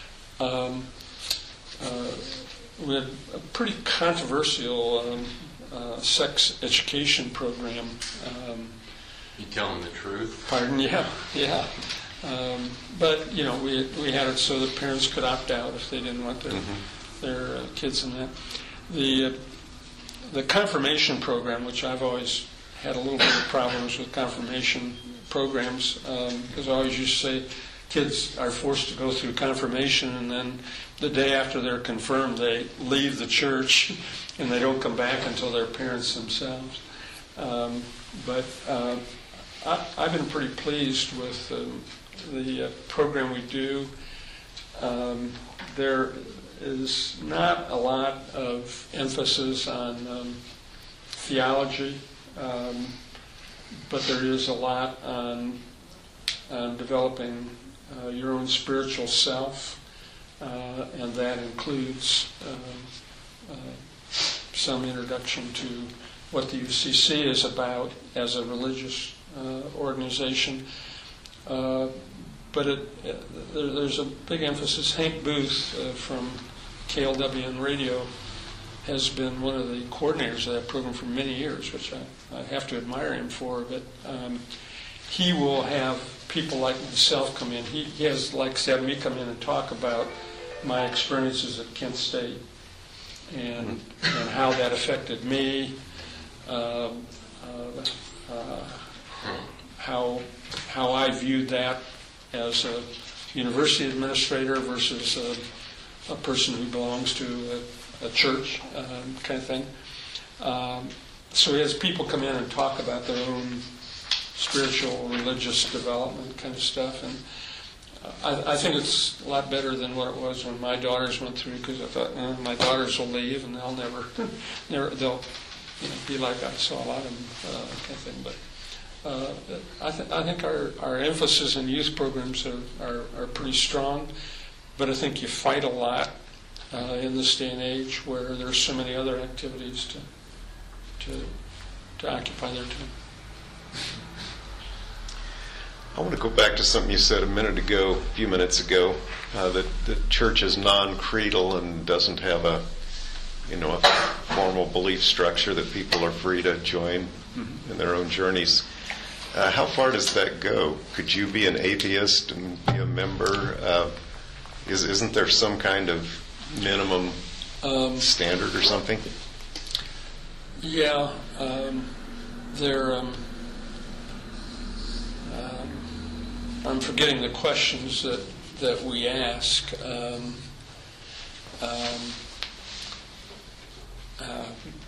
Um, uh, we had a pretty controversial um, uh, sex education program. Um, You tell them the truth? Pardon? Yeah, yeah. Um, but you know, we we had it so that parents could opt out if they didn't want their mm-hmm. their uh, kids in that. The uh, The confirmation program, which I've always had a little bit of problems with confirmation programs, because um, I always used to say kids are forced to go through confirmation, and then the day after they're confirmed, they leave the church, and they don't come back until they're parents themselves. Um, but uh, I, I've been pretty pleased with um, the uh, program we do. Um, there is not a lot of emphasis on um, theology, um, but there is a lot on, on developing uh, your own spiritual self, uh, and that includes uh, uh, some introduction to what the U C C is about as a religious uh, organization. Uh, but it, it, there, there's a big emphasis. Hank Booth uh, from K L W N Radio has been one of the coordinators of that program for many years, which I, I have to admire him for. But um, he will have people like myself come in. He, he has like had me come in and talk about my experiences at Kent State and and how that affected me, uh, uh, uh, how how I viewed that as a university administrator versus a, a person who belongs to a, a church, um, kind of thing. Um, so he has people come in and talk about their own spiritual, religious development kind of stuff, and I, I think it's a lot better than what it was when my daughters went through, because I thought, eh, my daughters will leave and they'll never, never they'll you know, be like I saw a lot of them, uh, kind of thing. But uh, I, th- I think our, our emphasis in youth programs are, are, are pretty strong, but I think you fight a lot uh, in this day and age where there's so many other activities to to to occupy their time. I want to go back to something you said a minute ago, a few minutes ago, uh, that the church is non-creedal and doesn't have a, you know, a formal belief structure that people are free to join mm-hmm. in their own journeys. Uh, how far does that go? Could you be an atheist and be a member? Uh, is, isn't there some kind of minimum um, standard or something? Yeah, um, there. Um, um, I'm forgetting the questions that that we ask. Um, um, uh,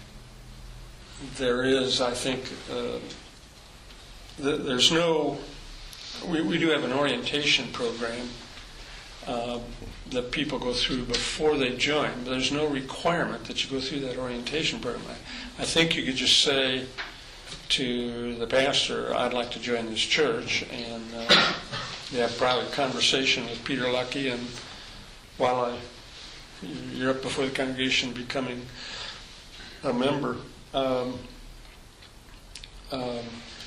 there is, I think, uh, th- there's no. We, we do have an orientation program uh, that people go through before they join. But there's no requirement that you go through that orientation program. I, I think you could just say to the pastor, "I'd like to join this church," and uh, you have a private conversation with Peter Lucky, and while I, you're up before the congregation becoming a member. Um, um,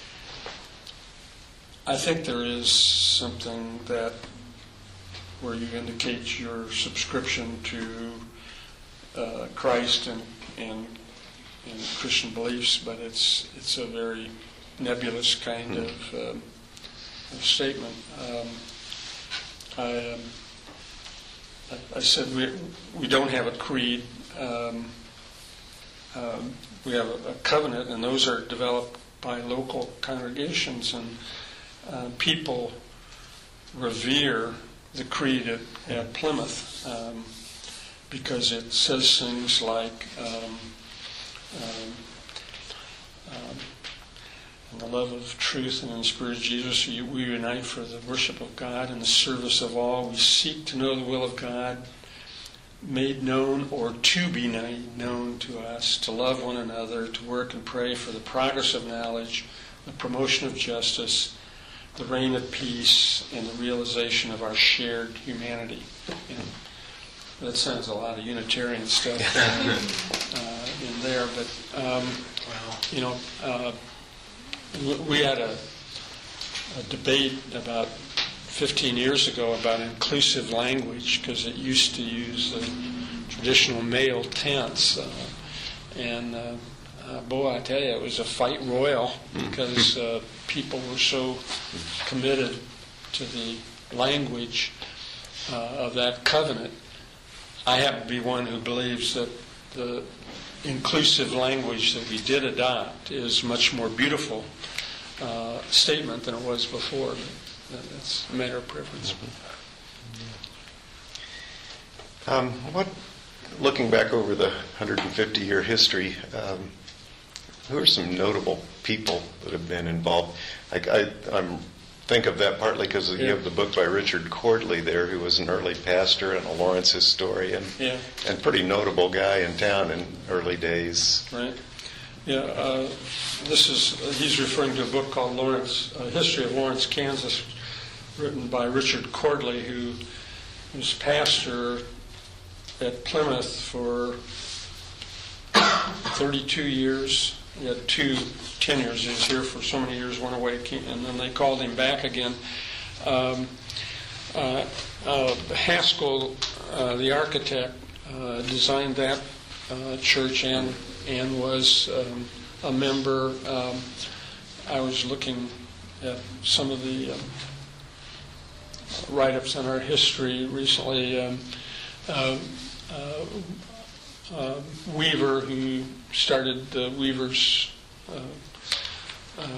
I think there is something that where you indicate your subscription to uh, Christ and, and and Christian beliefs, but it's it's a very nebulous kind mm. of, um, of statement. Um, I, um, I I said we we don't have a creed. Um, um, we have a, a covenant, and those are developed by local congregations, and uh, people revere the creed at, at Plymouth um, because it says things like um, um, um, in the love of truth and in the spirit of Jesus we, we unite for the worship of God and the service of all. We seek to know the will of God made known or to be made known to us, to love one another, to work and pray for the progress of knowledge, the promotion of justice, the reign of peace, and the realization of our shared humanity. You know, that sounds a lot of Unitarian stuff uh, in there, but um, you know, uh, we had a, a debate about fifteen years ago about inclusive language because it used to use the traditional male tense, uh, and uh, uh, boy, I tell you, it was a fight royal because uh, people were so committed to the language uh, of that covenant. I happen to be one who believes that the inclusive language that we did adopt is much more beautiful uh, statement than it was before. That's a matter of preference. Um, what, looking back over the one hundred fifty year history, um, who are some notable people that have been involved? I, I I'm, think of that partly because yeah. you have the book by Richard Cordley there, who was an early pastor and a Lawrence historian, yeah. and pretty notable guy in town in early days. Right. Yeah. Uh, this is he's referring to a book called Lawrence, uh, History of Lawrence, Kansas, written by Richard Cordley, who was pastor at Plymouth for thirty-two years. He had two tenures. He was here for so many years, went away, and then they called him back again. Um, uh, uh, Haskell, uh, the architect, uh, designed that uh, church and and was um, a member. Um, I was looking at some of the um, write-ups on our history recently. Um, uh, uh, uh, Weaver, who started the Weaver's uh, uh,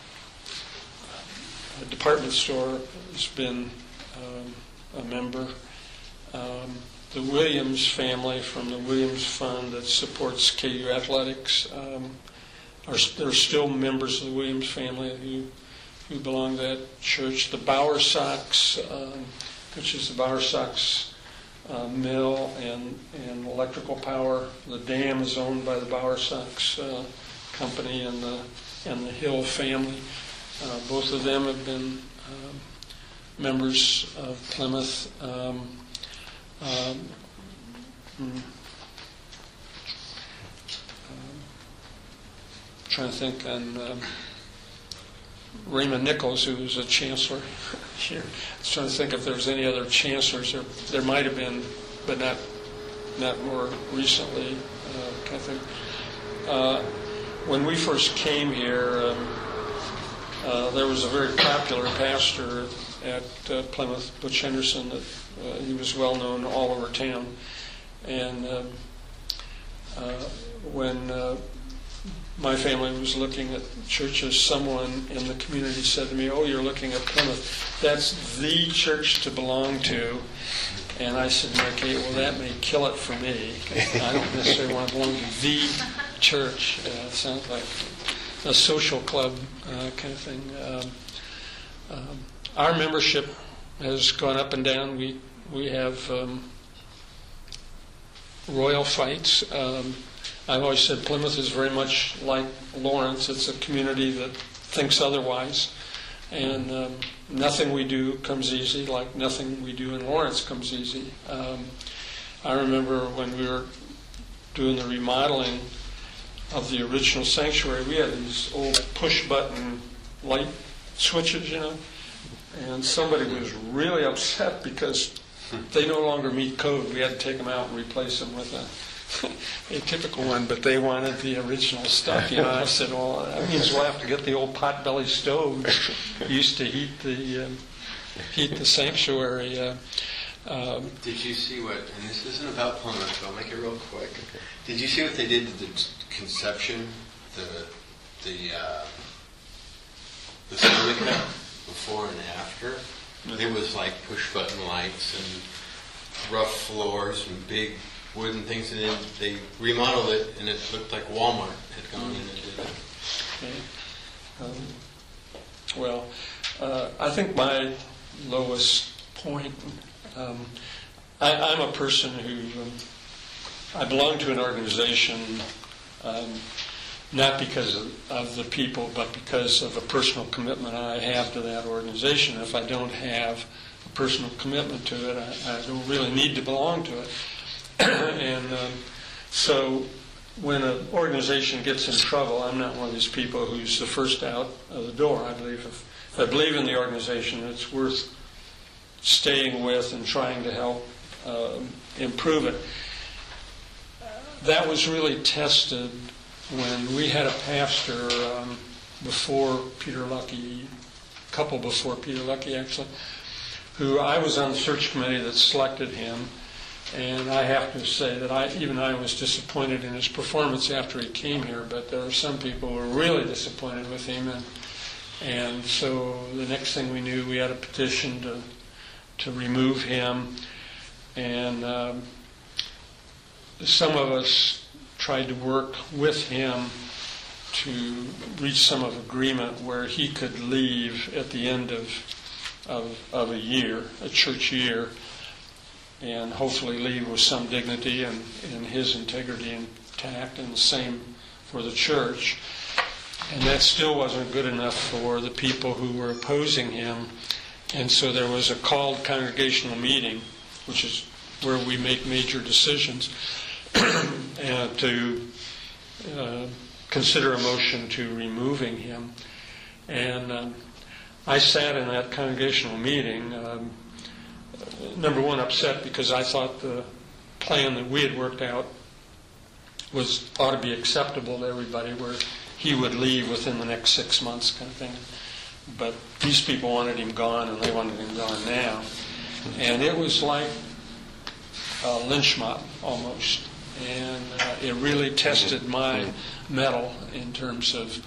department store, has been um, a member. Um, the Williams family from the Williams Fund that supports K U Athletics um, are they're still members of the Williams family who who belong to that church. The Bowersox, um, which is the Bowersox uh, mill and, and electrical power. The dam is owned by the Bowersox uh, company and the and the Hill family. Uh, both of them have been um, members of Plymouth. Um, um, um, trying to think, and um, Raymond Nichols, who was a chancellor here. I was trying to think if there was any other chancellors. There, there might have been, but not not more recently, uh, kind of thing. Uh, when we first came here, um, uh, there was a very popular pastor at uh, Plymouth, Butch Henderson, that uh, he was well known all over town. And um, uh, when uh, my family was looking at churches, someone in the community said to me, "Oh, you're looking at Plymouth. That's the church to belong to." And I said, "Okay, well, that may kill it for me. I don't necessarily want to belong to the church." Uh, it sounds like a social club uh, kind of thing. Um, um, our membership has gone up and down. We we have um, royal fights. Um, I've always said Plymouth is very much like Lawrence. It's a community that thinks otherwise. And um, nothing we do comes easy, like nothing we do in Lawrence comes easy. Um, I remember when we were doing the remodeling of the original sanctuary, we had these old push-button light switches, you know, and somebody was really upset because they no longer meet code. We had to take them out and replace them with a a typical one, but they wanted the original stuff. You know, I said, "Well, that means we'll have to get the old potbelly stove that used to heat the um, heat the sanctuary." Uh, um, Did you see what? And this isn't about Plymouth, so I'll make it real quick. Did you see what they did to the conception, the the uh, the silica before and after? It was like push button lights and rough floors and big wooden things, and then they remodeled it, and it looked like Walmart had gone in and did it. Okay. Um, well, uh, I think my lowest point, um, I, I'm a person who, um, I belong to an organization um, not because of, of the people, but because of a personal commitment I have to that organization. If I don't have a personal commitment to it, I, I don't really need to belong to it. And um, so when an organization gets in trouble, I'm not one of these people who's the first out of the door. I believe if, if I believe in the organization, it's worth staying with and trying to help uh, improve it. That was really tested when we had a pastor um, before Peter Lucky, a couple before Peter Lucky actually, who I was on the search committee that selected him. And I have to say that I, even I was disappointed in his performance after he came here, but there were some people who were really disappointed with him. And, and so the next thing we knew, we had a petition to to remove him. And um, some of us tried to work with him to reach some of agreement where he could leave at the end of, of, of a year, a church year, and hopefully leave with some dignity and, and his integrity intact, and the same for the church. And that still wasn't good enough for the people who were opposing him. And so there was a called congregational meeting, which is where we make major decisions, and to uh, consider a motion to removing him. And um, I sat in that congregational meeting, um, number one, upset because I thought the plan that we had worked out was ought to be acceptable to everybody, where he would leave within the next six months kind of thing. But these people wanted him gone, and they wanted him gone now. And it was like a lynch mob almost. And uh, it really tested my mettle in terms of,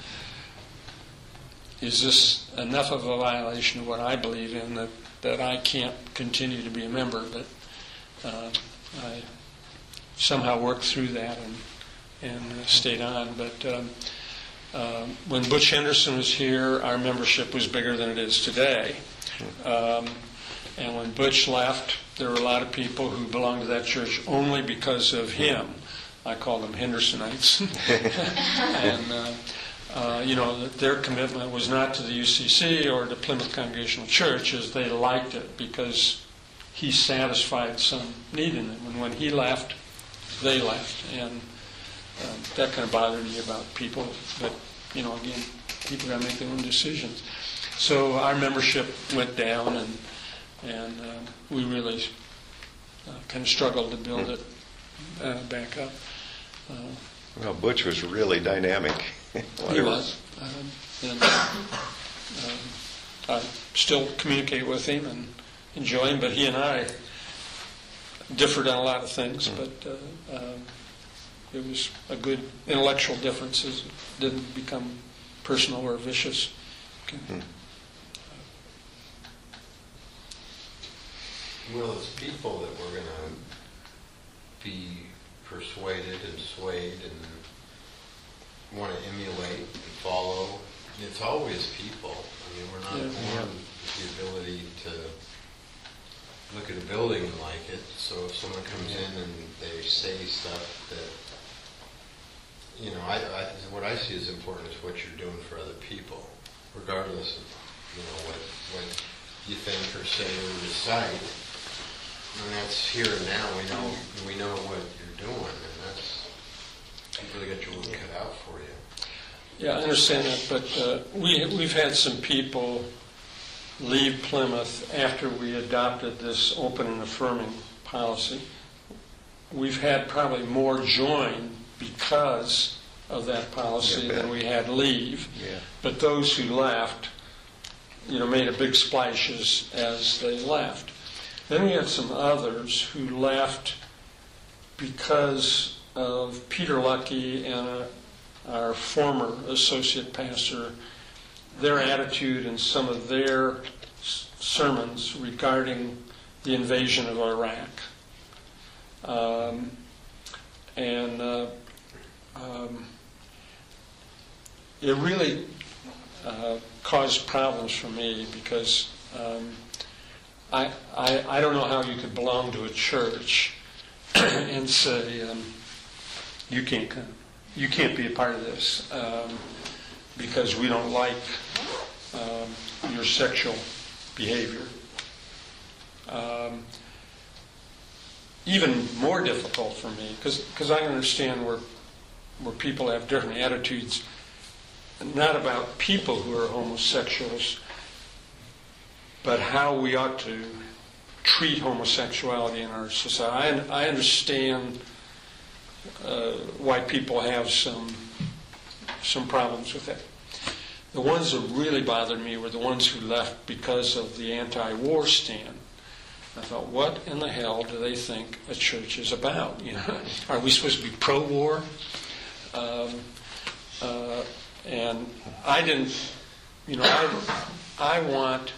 is this enough of a violation of what I believe in that, that I can't continue to be a member? But uh, I somehow worked through that and, and uh, stayed on. But um, uh, when Butch Henderson was here, our membership was bigger than it is today. Um, and when Butch left, there were a lot of people who belonged to that church only because of him. I call them Hendersonites. and, uh, uh, you know, their commitment was not to the U C C or to Plymouth Congregational Church, as they liked it because he satisfied some need in them. And when he left, they left. And uh, that kind of bothered me about people. But you know, again, people got to make their own decisions. So our membership went down, and and uh, we really uh, kind of struggled to build it uh, back up. Uh, Well, Butch was really dynamic. he was. Um, and um, I still communicate with him and enjoy him, but he and I differed on a lot of things, but uh, um, it was a good intellectual difference. It didn't become personal or vicious. Okay. Hmm. Well, it's people that we're going to be persuaded and swayed and want to emulate and follow. It's always people. I mean, we're not Yeah. born with the ability to look at a building and like it. So if someone comes in and they say stuff that, you know, I, I, what I see as important is what you're doing for other people, regardless of, you know, what, what you think or say or recite. And that's here and now. We know we know what you're doing, and that's you've really got your work cut out for you. Yeah, I understand that, but uh, we we've had some people leave Plymouth after we adopted this open and affirming policy. We've had probably more join because of that policy Yeah, than we had leave. Yeah. But those who left, you know, made a big splash as, as they left. Then we had some others who left because of Peter Lucky and uh, our former associate pastor, their attitude and some of their s- sermons regarding the invasion of Iraq. Um, and uh, um, it really uh, caused problems for me because um, I, I I don't know how you could belong to a church and say um, you can't come, you can't be a part of this um, because we don't like um, your sexual behavior. Um, even more difficult for me because because I understand where where people have different attitudes, not about people who are homosexuals, but how we ought to treat homosexuality in our society. I, I understand uh, why people have some some problems with that. The ones that really bothered me were the ones who left because of the anti-war stand. I thought, what in the hell do they think a church is about? You know, are we supposed to be pro-war? Um, uh, and I didn't, you know, I, I want.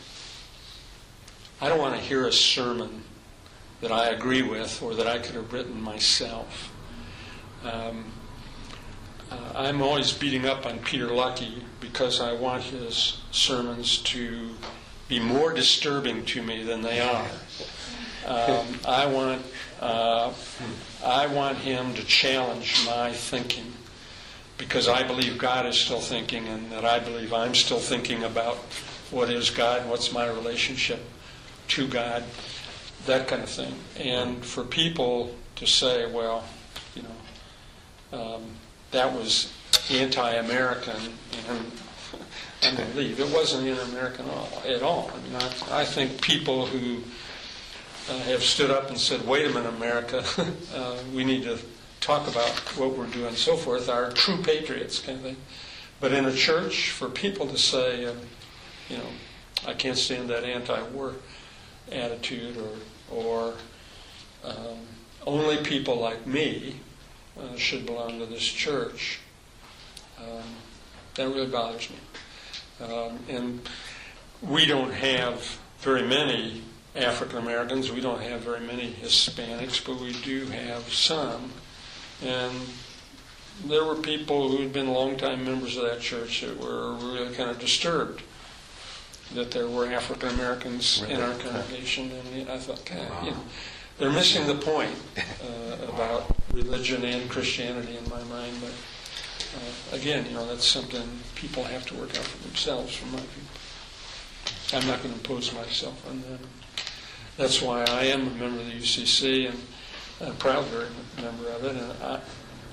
I don't want to hear a sermon that I agree with or that I could have written myself. Um, uh, I'm always beating up on Peter Lucky because I want his sermons to be more disturbing to me than they are. Um, I want uh, I want him to challenge my thinking because I believe God is still thinking and that I believe I'm still thinking about what is God, what's my relationship to God, that kind of thing. And for people to say, well, you know, um, that was anti-American, and I'm going to leave. It wasn't anti-American at all. I mean, I, I think people who uh, have stood up and said, wait a minute, America, uh, we need to talk about what we're doing and so forth, are true patriots kind of thing. But in a church, for people to say, um, you know, I can't stand that anti-war attitude, or or um, only people like me uh, should belong to this church, um, that really bothers me. Um, and we don't have very many African Americans, we don't have very many Hispanics, but we do have some. And there were people who had been longtime members of that church that were really kind of disturbed that there were African Americans in our congregation, and I thought, God, you know, they're missing the point uh, about religion and Christianity in my mind. But uh, again, you know, that's something people have to work out for themselves, from my view. I'm not going to impose myself on them. That's why I am a member of the U C C, and I'm a proud very member of it. And I,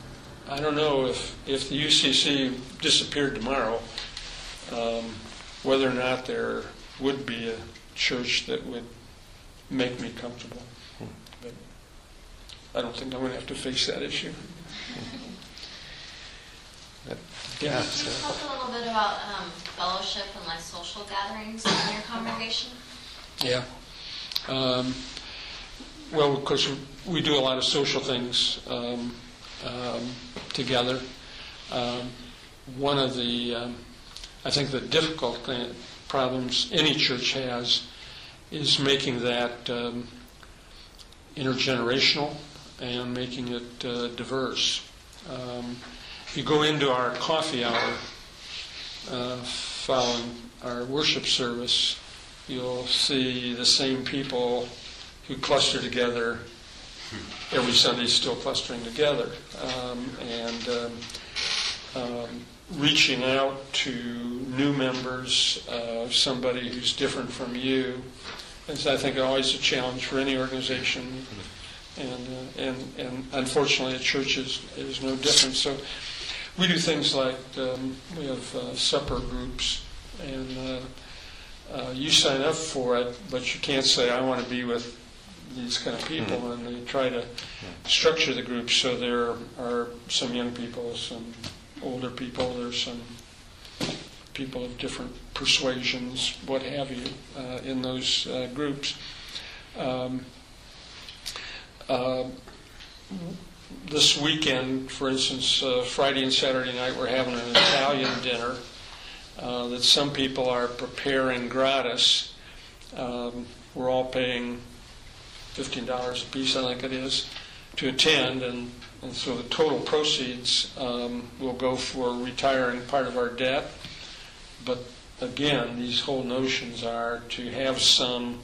I don't know if, if the U C C disappeared tomorrow, um, whether or not there would be a church that would make me comfortable. But I don't think I'm going to have to face that issue. Yeah. Can you talk a little bit about um, fellowship and like social gatherings in your congregation? Yeah. Um, well, of course, we do a lot of social things um, um, together. Um, one of the, um, I think, the difficult thing, problems any church has is making that um, intergenerational and making it uh, diverse. Um, if you go into our coffee hour uh, following our worship service, you'll see the same people who cluster together every Sunday, still clustering together, um, and um, um, reaching out to new members, uh, somebody who's different from you, is, I think, always a challenge for any organization, and uh, and and unfortunately, a church is is no different. So we do things like um, we have uh, supper groups, and uh, uh, you sign up for it, but you can't say, I want to be with these kind of people, mm-hmm. and they try to structure the group so there are some young people, some older people, there's some people of different persuasions, what have you, uh, in those uh, groups. Um, uh, this weekend, for instance, uh, Friday and Saturday night, we're having an Italian dinner uh, that some people are preparing gratis. Um, we're all paying fifteen dollars a piece, I think it is, to attend, and, and so the total proceeds um, will go for retiring part of our debt. But again, these whole notions are to have some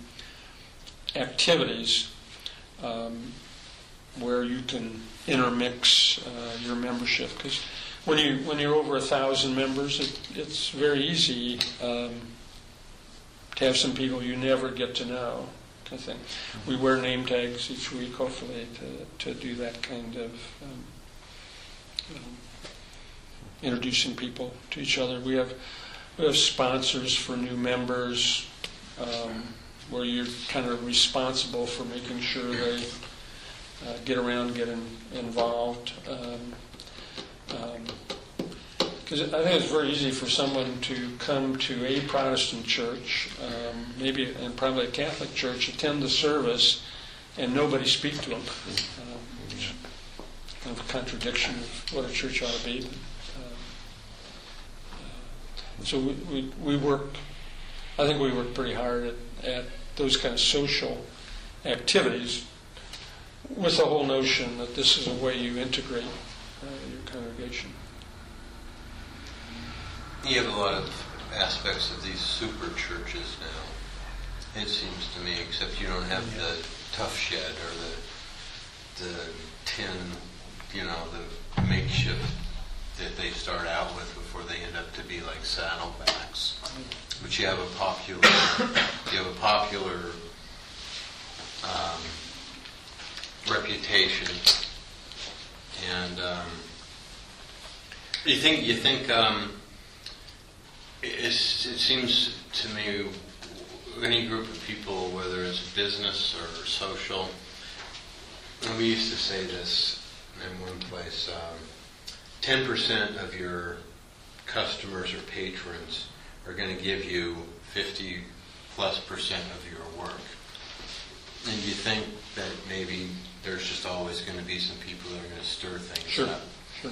activities um, where you can intermix uh, your membership, because when you when you're over a thousand members, it, it's very easy um, to have some people you never get to know. Kind of thing. We wear name tags each week, hopefully, to to do that kind of um, um, introducing people to each other. We have we have sponsors for new members, um, where you're kind of responsible for making sure they uh, get around, get in, involved. Um, um, Because I think it's very easy for someone to come to a Protestant church, um, maybe and probably a Catholic church, attend the service, and nobody speak to them. Um, which is kind of a contradiction of what a church ought to be. Uh, uh, so we, we we work. I think we work pretty hard at, at those kind of social activities, with the whole notion that this is a way you integrate uh, your congregation. You have a lot of aspects of these super churches now, it seems to me, except you don't have the tough shed or the the tin, you know, the makeshift that they start out with before they end up to be like saddlebacks. But you have a popular, you have a popular um, reputation, and um, you think you think. Um, It's, it seems to me, any group of people, whether it's business or social, and we used to say this in one place, um, ten percent of your customers or patrons are going to give you fifty plus percent of your work. And you think that maybe there's just always going to be some people that are going to stir things sure. up. Sure.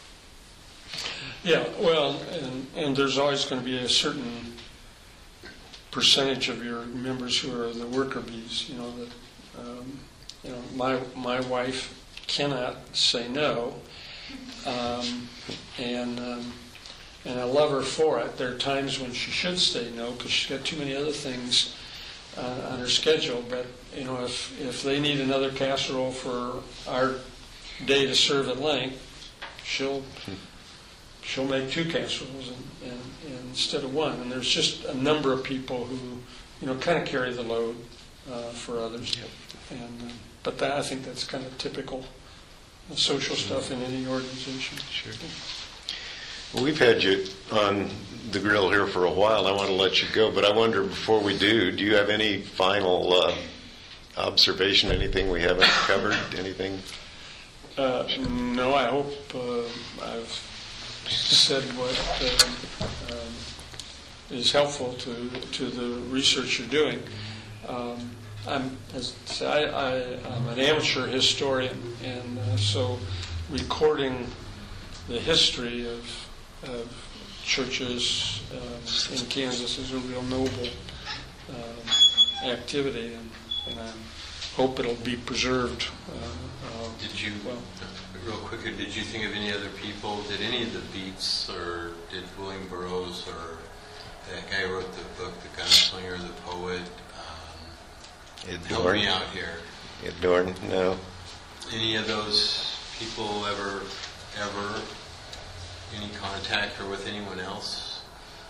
Yeah, well, and, and there's always going to be a certain percentage of your members who are the worker bees. You know that, um, you know, my my wife cannot say no, um, and um, and I love her for it. There are times when she should say no because she's got too many other things uh, on her schedule. But you know, if if they need another casserole for our day to serve at length, she'll. She'll make two casseroles and, and, and instead of one. And there's just a number of people who, you know, kind of carry the load uh, for others. And uh, but that, I think that's kind of typical social stuff in any organization. Sure. Well, we've had you on the grill here for a while. I want to let you go, but I wonder, before we do, do you have any final uh, observation, anything we haven't covered, anything? Uh, no, I hope uh, I've said what uh, um, is helpful to to the research you're doing. Um, I'm, as I, say, I, I, I'm an amateur historian, and uh, so recording the history of, of churches uh, in Kansas is a real noble uh, activity, and, and I hope it'll be preserved. Uh, uh, Did you, well, real quicker, did you think of any other people? Did any of the Beats, or did William Burroughs, or that guy who wrote the book, The Gunslinger, the poet, um, help me out here? Ed Dorn, no. Any of those people ever, ever, any contact or with anyone else?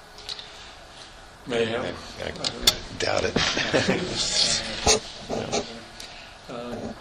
may have. I, I doubt it. Uh, uh,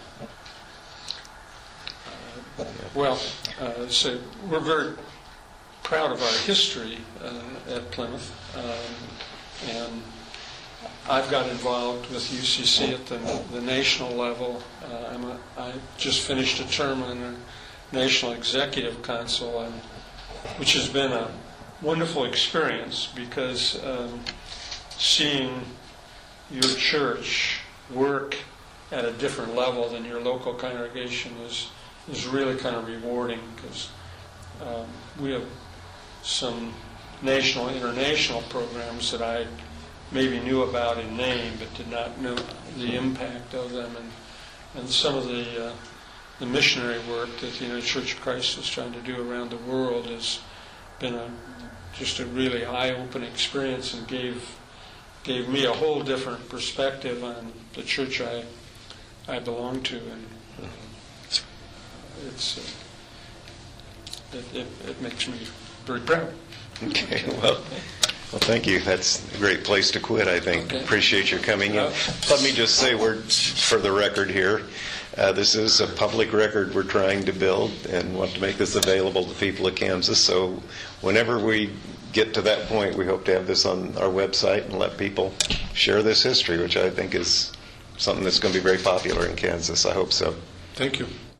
well, uh, so we're very proud of our history uh, at Plymouth, um, and I've got involved with U C C at the, the national level. Uh, I'm a, I just finished a term on the National Executive Council, and, which has been a wonderful experience, because um, seeing your church work at a different level than your local congregation is is really kind of rewarding, because um, we have some national, international programs that I maybe knew about in name, but did not know the impact of them, and and some of the uh, the missionary work that the United Church of Christ is trying to do around the world has been a just a really eye-opening experience, and gave gave me a whole different perspective on the church I I belong to, and uh, it's uh, it, it, it makes me very proud. Okay, well, well, thank you. That's a great place to quit, I think. Okay. Appreciate your coming in. Let me just say, we're, for the record here, uh, this is a public record we're trying to build, and want to make this available to people of Kansas. So whenever we get to that point, we hope to have this on our website and let people share this history, which I think is something that's going to be very popular in Kansas. I hope so. Thank you.